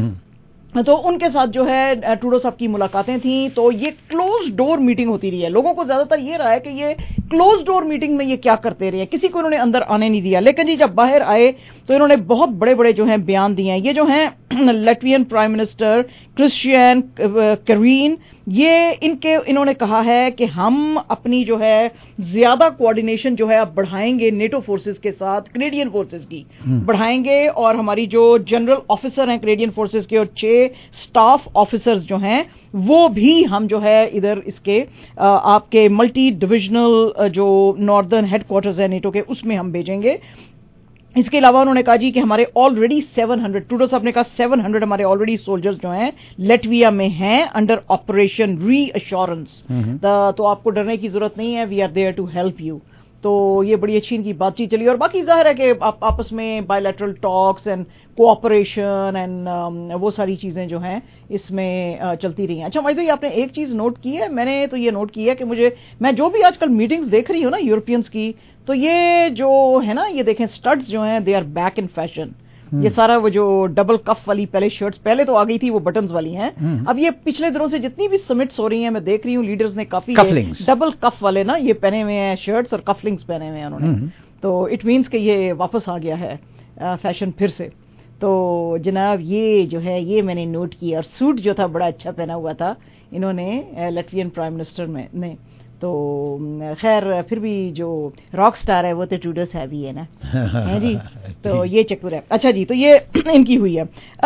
تو ان کے ساتھ جو ہے ٹروڈو صاحب کی ملاقاتیں تھیں, تو یہ کلوز ڈور میٹنگ ہوتی رہی ہے. لوگوں کو زیادہ تر یہ رہا ہے کہ یہ کلوز ڈور میٹنگ میں یہ کیا کرتے رہے, کسی کو انہوں نے اندر آنے نہیں دیا. لیکن جی جب باہر آئے تو انہوں نے بہت بڑے بڑے جو ہیں بیان دیے ہیں. یہ جو ہیں Latvian prime minister Krisjanis Karins, یہ ان کے انہوں نے کہا ہے کہ ہم اپنی جو ہے زیادہ کوآرڈینیشن جو ہے اب بڑھائیں گے نیٹو فورسز کے ساتھ, کینیڈین فورسز کی بڑھائیں گے, اور ہماری جو جنرل آفیسر ہیں کینیڈین فورسز کے اور چھ سٹاف آفیسرز جو ہیں وہ بھی ہم جو ہے ادھر اس کے آپ کے ملٹی ڈویژنل جو ناردرن ہیڈ کوارٹرز ہیں نیٹو کے اس میں ہم بھیجیں گے. اس کے علاوہ انہوں نے کہا جی کہ ہمارے آلریڈی سیون ہنڈریڈ ٹروڈو صاحب نے کہا سیون ہنڈریڈ ہمارے آلریڈی سولجرز جو ہیں لیٹویا میں ہیں انڈر آپریشن ری ایشورنس, تو آپ کو ڈرنے کی ضرورت نہیں ہے, we are there to help you. تو یہ بڑی اچھی ان کی بات چیت چلی, اور باقی ظاہر ہے کہ آپس میں bilateral talks and cooperation and وہ ساری چیزیں جو ہیں اس میں چلتی رہی ہیں. اچھا مجھے آپ نے ایک چیز نوٹ کی ہے, میں نے تو یہ نوٹ کی ہے کہ مجھے میں جو بھی آج کل میٹنگز دیکھ رہی ہوں نا یورپینس کی, تو یہ جو ہے نا یہ دیکھیں اسٹڈز جو ہیں they are back in fashion. یہ سارا وہ جو ڈبل کف والی پہلے شرٹس پہلے تو آ گئی تھی وہ بٹنز والی ہیں, اب یہ پچھلے دنوں سے جتنی بھی سمٹس ہو رہی ہیں میں دیکھ رہی ہوں لیڈرز نے کافی ڈبل کف والے نا یہ پہنے ہوئے ہیں شرٹس اور کفلنگز پہنے ہوئے ہیں انہوں نے, تو اٹ مینس کہ یہ واپس آ گیا ہے فیشن پھر سے. تو جناب یہ جو ہے یہ میں نے نوٹ کیا, اور سوٹ جو تھا بڑا اچھا پہنا ہوا تھا انہوں نے لیٹوین پرائم منسٹر میں نے. تو خیر پھر بھی جو راک سٹار ہے وہ تو ٹروڈو صاحب ہی ہے نا جی, تو یہ چکر ہے. اچھا جی, تو یہ ان کی ہوئی ہے.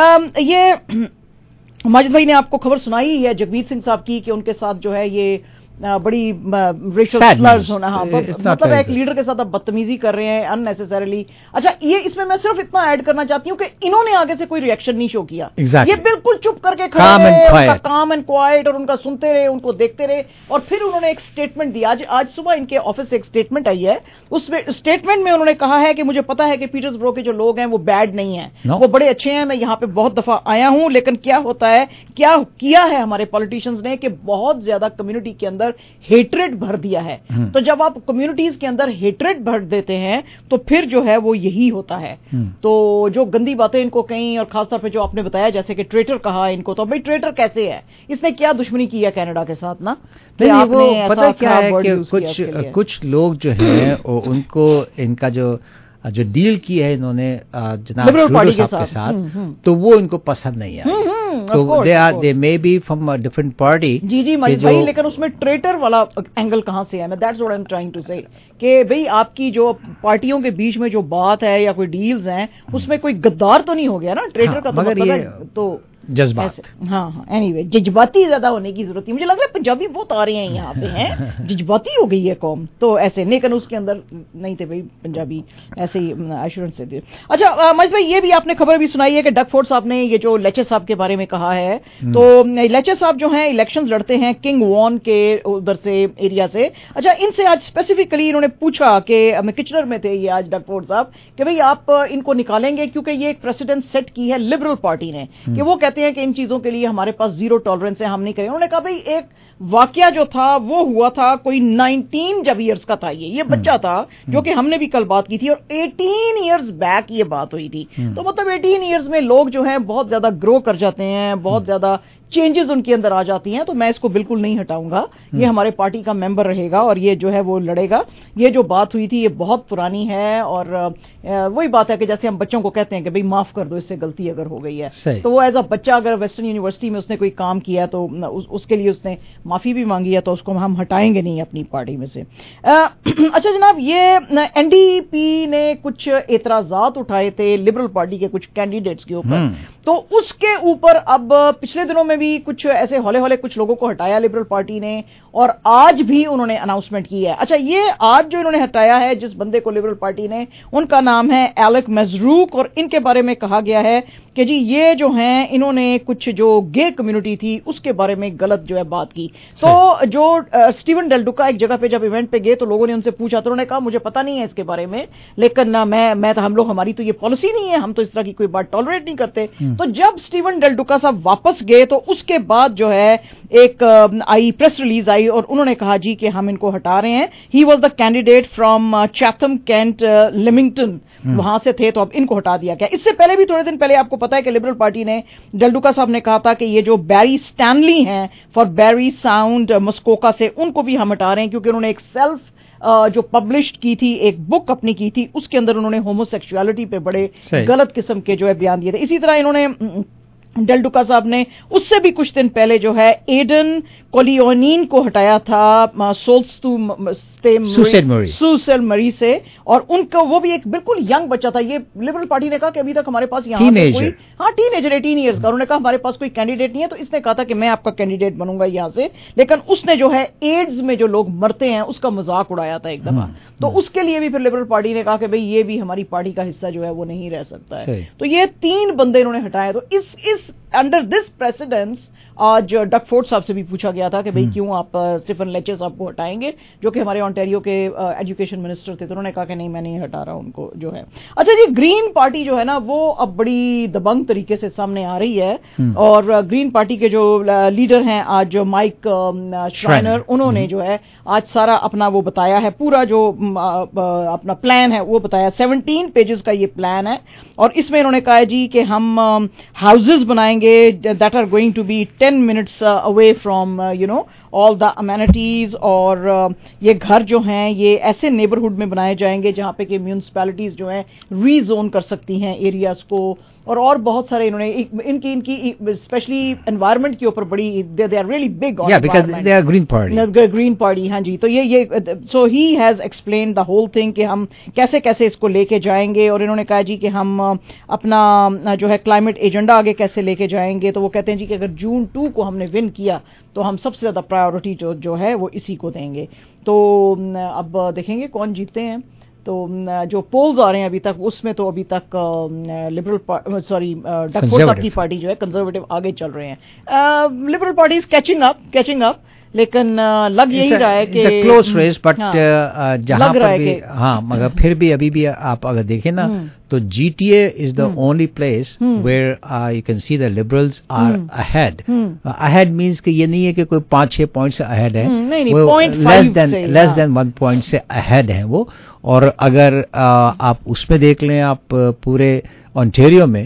یہ ماجد بھائی نے آپ کو خبر سنائی ہے جگمیت سنگھ صاحب کی کہ ان کے ساتھ جو ہے یہ بڑی ریشل سلرز ہونا, ہاں مطلب ایک لیڈر کے ساتھ آپ بدتمیزی کر رہے ہیں ان نیسیسریلی. اچھا یہ اس میں میں صرف اتنا ایڈ کرنا چاہتی ہوں کہ انہوں نے آگے سے کوئی ریئیکشن نہیں شو کیا, یہ بالکل چپ کر کے کھڑے رہے, کام اینڈ کوائٹ, اور ان کا سنتے رہے, ان کو دیکھتے رہے, اور پھر انہوں نے ایک اسٹیٹمنٹ دیا. آج آج صبح ان کے آفس سے ایک اسٹیٹمنٹ آئی ہے, اس میں اسٹیٹمنٹ میں انہوں نے کہا ہے کہ مجھے پتا ہے کہ پیٹرز برو کے جو لوگ ہیں وہ بیڈ نہیں ہیں, وہ بڑے اچھے ہیں, میں یہاں پہ بہت دفعہ آیا ہوں, لیکن کیا ہوتا ہے کیا کیا ہے ہمارے پالیٹیشینز نے کہ بہت زیادہ کمیونٹی کے اندر ہیٹریڈ بھر دیا ہے. تو جب آپ کمیونٹیز کے اندر ہیٹریڈ بھر دیتے ہیں تو پھر جو ہے وہ یہی ہوتا ہے. تو جو گندی باتیں ان کو کہیں, اور خاص طور پہ جو آپ نے بتایا جیسے کہ ٹریٹر کہا ان کو, تو بھائی ٹریٹر کیسے ہے, اس نے کیا دشمنی کی ہے کینیڈا کے ساتھ نا.
وہ پتہ کیا ہے کہ کچھ کچھ لوگ جو ہیں ان کو ان کا جو جو ڈیل کی ہے انہوں نے جناب ٹروڈو صاحب کے ساتھ, تو وہ ان کو پسند نہیں آئی. تو they are they may be from different party.
جی جی ماجد بھائی, لیکن اس میں ٹریٹر والا اینگل کہاں سے ہے, میں that's what I am trying to say, کہ بھئی آپ کی جو پارٹیوں کے بیچ میں جو بات ہے یا کوئی ڈیلز ہیں اس میں کوئی غدار تو نہیں ہو گیا نا ٹریٹر کا, تو مطلب ہے تو
جذبات.
ہاں ہاں اینی وے جذباتی زیادہ ہونے کی ضرورت ہے. مجھے لگ رہا ہے پنجابی بہت آ رہے ہیں یہاں پہ ہیں, جذباتی ہو گئی ہے قوم, تو ایسے لیکن اس کے اندر نہیں تھے بھائی پنجابی ایسے ہی ایشورنس سے دے. اچھا مجھ بھائی یہ بھی آپ نے خبر بھی سنائی ہے کہ ڈگ فورڈ صاحب نے یہ جو لیچر صاحب کے بارے میں کہا ہے, تو لیچر صاحب جو ہیں الیکشن لڑتے ہیں کنگ وان کے ادھر سے ایریا سے. اچھا ان سے آج اسپیسیفکلی انہوں نے پوچھا کہ کچنر میں تھے یہ آج ڈگ فورڈ صاحب کہ بھئی آپ ان کو نکالیں گے کیونکہ یہ ایک پریسیڈنٹ سیٹ کی ہے لبرل پارٹی نے, کہ وہ کہتے ہیں کہ ان چیزوں کے لیے ہمارے پاس زیرو ٹالرنس ہے, ہم نہیں کریں. انہوں نے کہا بھئی ایک واقعہ جو تھا وہ ہوا تھا کوئی نائنٹین جب ایئرز کا تھا, یہ یہ بچہ تھا جو کہ ہم نے بھی کل بات کی تھی, اور ایٹین ایئرز بیک یہ بات ہوئی تھی. تو مطلب ایٹین ایئرز میں لوگ جو ہیں بہت زیادہ گرو کر جاتے ہیں, بہت زیادہ चेंजेस उनके अंदर आ जाती हैं, तो मैं इसको बिल्कुल नहीं हटाऊंगा, ये हमारे पार्टी का मेंबर रहेगा और ये जो है वो लड़ेगा। ये जो बात हुई थी ये बहुत पुरानी है और वही बात है कि जैसे हम बच्चों को कहते हैं कि भाई माफ कर दो, इससे गलती अगर हो गई है तो वो एज अ बच्चा अगर वेस्टर्न यूनिवर्सिटी में उसने कोई काम किया तो उस, उसके लिए उसने माफी भी मांगी है, तो उसको हम हटाएंगे नहीं अपनी पार्टी में से। अच्छा जनाब, ये एनडीपी ने कुछ एतराजात उठाए थे लिबरल पार्टी के कुछ कैंडिडेट्स के ऊपर, तो उसके ऊपर अब पिछले दिनों में भी कुछ ऐसे हौले हौले कुछ लोगों को हटाया लिबरल पार्टी ने और आज भी उन्होंने अनाउंसमेंट की है। अच्छा, ये आज जो इन्होंने हटाया है जिस बंदे को लिबरल पार्टी ने, उनका नाम है एलेक मजरूक और इनके बारे में कहा गया है कि जी ये जो हैं इन्होंने कुछ जो गे कम्युनिटी थी उसके बारे में गलत जो है बात की। तो जो uh, स्टीवन डेल डुका एक जगह पे जब इवेंट पे गए तो लोगों ने उनसे पूछा, तो उन्होंने कहा मुझे पता नहीं है इसके बारे में, लेकिन ना मैं मैं तो हम लोग हमारी तो ये पॉलिसी नहीं है, हम तो इस तरह की कोई बात टॉलरेट नहीं करते। तो जब स्टीवन डेल डुका साहब वापस गए तो उसके बाद जो है एक uh, आई प्रेस रिलीज आई और उन्होंने कहा जी कि हम इनको हटा रहे हैं। He was the candidate from Chatham Kent Leamington, वहां से थे, तो अब इनको हटा दिया गया। इससे पहले भी थोड़े दिन पहले आपको पता है कि लिबरल पार्टी ने, डेल डुका साहब ने कहा था कि ये जो बैरी स्टैनली हैं फॉर बैरी साउंड मस्कोका से, उनको भी हम हटा रहे हैं क्योंकि उन्होंने एक सेल्फ Uh, जो पब्लिश की थी एक बुक अपनी की थी, उसके अंदर उन्होंने होमोसेक्सुअलिटी पे बड़े गलत किस्म के जो है बयान दिए थे। इसी तरह इन्होंने डेल डुका साहब ने उससे भी कुछ दिन पहले जो है एडन कोलियोनिन को हटाया था सुसेल मरी से, और उनको वो भी एक बिल्कुल यंग बच्चा था। ये लिबरल पार्टी ने कहा कि अभी तक हमारे पास यहाँ पे कोई, हाँ टीनेजर एटीन ईयर्स का, उन्होंने कहा हमारे पास कोई कैंडिडेट नहीं है, तो इसने कहा था कि मैं आपका कैंडिडेट बनूंगा यहाँ से, लेकिन उसने जो है एड्स में जो लोग मरते हैं उसका मजाक उड़ाया था एक दफा, तो उसके लिए भी फिर लिबरल पार्टी ने कहा कि भाई ये भी हमारी पार्टी का हिस्सा जो है वो नहीं रह सकता है। तो ये तीन बंदे इन्होंने हटाए। तो इस इस अंडर दिस प्रेसिडेंस आज डग फोर्ड साहब से भी पूछा गया था कि भाई क्यों आप स्टीफन लेचे साहब को हटाएंगे, जो कि हमारे ऑन्टेरियो के एजुकेशन मिनिस्टर थे, तो उन्होंने कहा कि नहीं मैं नहीं हटा रहा उनको जो है। अच्छा जी, ग्रीन पार्टी जो है ना वो अब बड़ी दबंग तरीके से सामने आ रही है और ग्रीन पार्टी के जो लीडर हैं आज माइक श्राइनर, उन्होंने जो है आज सारा अपना वो बताया है, पूरा जो अपना प्लान है वो बताया। सेवनटीन पेजेस का ये प्लान है और इसमें इन्होंने कहा है जी कि हम हाउसेज बनाएंगे that are going to be ten minutes away from you know all the amenities, और uh, ये घर जो हैं ये ऐसे नेबरहुड में बनाए जाएंगे जहां पे कि म्यूनिसिपैलिटीज जो हैं रीजोन कर सकती हैं एरियाज को, और और बहुत सारे इन्होंने इनकी इनकी स्पेशली एनवायरनमेंट के ऊपर बड़ी they are really big on
green party
green party हाँ जी। तो ये ये so he has explain the whole thing कि हम कैसे कैसे इसको लेके जाएंगे, और इन्होंने कहा जी कि हम अपना जो है क्लाइमेट एजेंडा आगे कैसे लेके जाएंगे। तो वो कहते हैं जी कि अगर जून टू को हमने विन किया तो हम सबसे ज्यादा प्रायोरिटी जो जो है वो इसी को देंगे। तो अब देखेंगे कौन जीतते हैं। तो जो पोल्स आ रहे हैं अभी तक उसमें तो अभी तक लिबरल सॉरी डग फोर्ड साहब की पार्टी जो है कंजर्वेटिव आगे चल रहे हैं। Liberal party is catching up catching up लेकिन लग यही रहा है कि
क्लोज रेस, बट जहां पर भी हाँ, मगर फिर भी अभी भी आप अगर देखें ना तो GTA is the only place where you can see the liberals are ahead. Ahead means कि ये नहीं है कि कोई पांच छह पॉइंट से अहेड है, less than less than one point से अहेड है वो। और अगर uh, आप उसमें देख लें आप पूरे ऑन्टेरियो में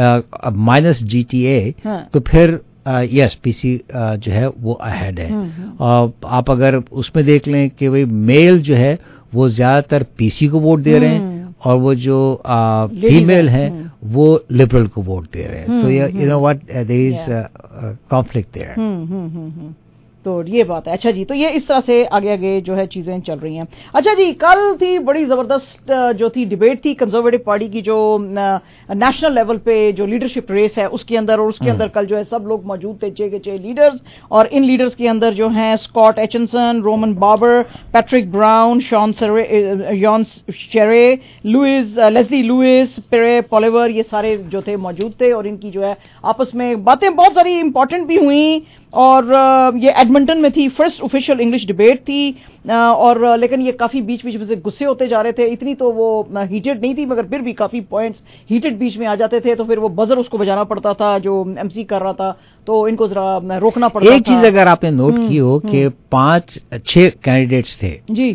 माइनस जीटीए तो फिर यस uh, पीसी uh, जो है वो अहेड है। uh, आप अगर उसमें देख लें कि भाई मेल जो है वो ज्यादातर पीसी को वोट दे रहे हैं और वो जो फीमेल है वो लिबरल को वोट दे रहे हैं। तो you know what there is conflict there.
तो ये बात है। अच्छा जी, तो ये इस तरह से आगे आगे जो है चीजें चल रही हैं। अच्छा जी, कल थी बड़ी जबरदस्त जो थी डिबेट थी कंजर्वेटिव पार्टी की जो नेशनल लेवल पे जो लीडरशिप रेस है उसके अंदर, और उसके अंदर कल जो है सब लोग मौजूद थे, छह के छह लीडर्स, और इन लीडर्स के अंदर जो हैं Scott Aitchison, Roman Baber, Patrick Brown, Jean Jean Charest, Lewis Leslyn Lewis, Pierre Poilievre, ये सारे जो थे मौजूद थे और इनकी जो है आपस में बातें बहुत सारी इंपॉर्टेंट भी हुई। और ये एडमंटन में थी, फर्स्ट ऑफिशियल इंग्लिश डिबेट थी, और लेकिन ये काफी बीच बीच में से गुस्से होते जा रहे थे। इतनी तो वो हीटेड नहीं थी मगर फिर भी काफी पॉइंट्स हीटेड बीच में आ जाते थे, तो फिर वो बजर उसको बजाना पड़ता था जो एमसी कर रहा था, तो इनको जरा रोकना पड़ता था।
एक चीज अगर आपने नोट की हो कि पांच छह कैंडिडेट्स थे
जी,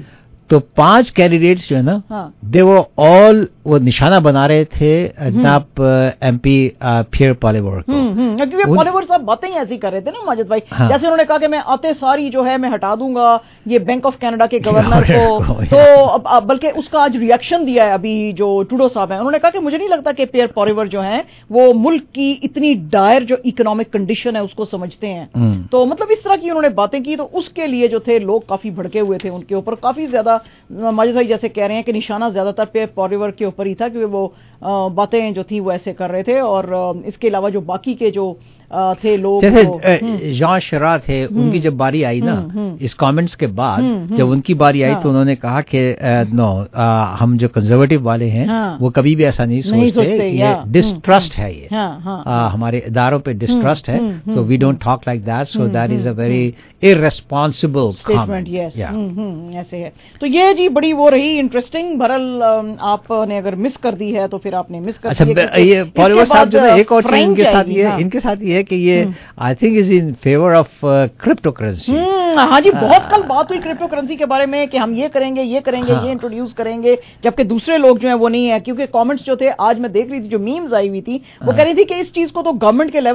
तो पांच कैंडिडेट्स जो है ना,
हाँ।
दे वो ऑल वो निशाना बना रहे थे जनाब एमपी फियर पॉलिवर को,
क्योंकि पॉलिवर साहब बातें ही ऐसी कर रहे थे ना माजिद भाई।
हाँ।
जैसे उन्होंने कहा कि मैं आते सारी जो है मैं हटा दूंगा ये बैंक ऑफ कनाडा के गवर्नर को, को तो अब बल्कि उसका आज रिएक्शन दिया है अभी जो ट्रूडो साहब हैं, उन्होंने कहा कि मुझे नहीं लगता कि पियर पॉलिवर जो हैं वो मुल्क की इतनी डायर जो इकोनॉमिक कंडीशन है उसको समझते हैं। तो मतलब इस तरह की उन्होंने बातें की, तो उसके लिए जो थे लोग काफी भड़के हुए थे उनके ऊपर, काफी ज्यादा माजिद भाई जैसे कह रहे हैं कि निशाना ज्यादातर पियर पॉलिवर के ऊपर ही था, क्योंकि वो बातें जो थी वो ऐसे कर रहे थे। और इसके अलावा जो बाकी के जो थे लोग,
जैसे जॉन शरा थे, उनकी जब बारी आई ना इस कमेंट्स के बाद, जब उनकी बारी आई तो उन्होंने कहा कि नो हम जो कंजर्वेटिव वाले हैं वो कभी भी ऐसा नहीं सोचते, ये डिस्ट्रस्ट है, ये हमारे इदारों पे डिस्ट्रस्ट है, तो we don't talk like that, so that is a very irresponsible
statement. Yes, ऐसे है। तो ये जी बड़ी वो रही इंटरेस्टिंग। बहरहाल आपने अगर मिस कर दी है तो फिर आपने मिस कर दी।
अच्छा, ये पॉलिवर साहब जो है एक और चीज इनके साथ ये इनके साथ ये कि ये I think is in favour of crypto currency.
हाँ जी, बहुत कल बात हुई क्रिप्टो करेंसी के बारे में कि हम ये करेंगे ये करेंगे हाँ। ये इंट्रोड्यूस करेंगे, जबकि दूसरे लोग जो है वो नहीं है। क्योंकि कमेंट्स जो थे आज मैं देख रही थी, जो मीम्स आई हुई थी वो हाँ। कह रही थी कि इस चीज को तो गवर्नमेंट के लेवल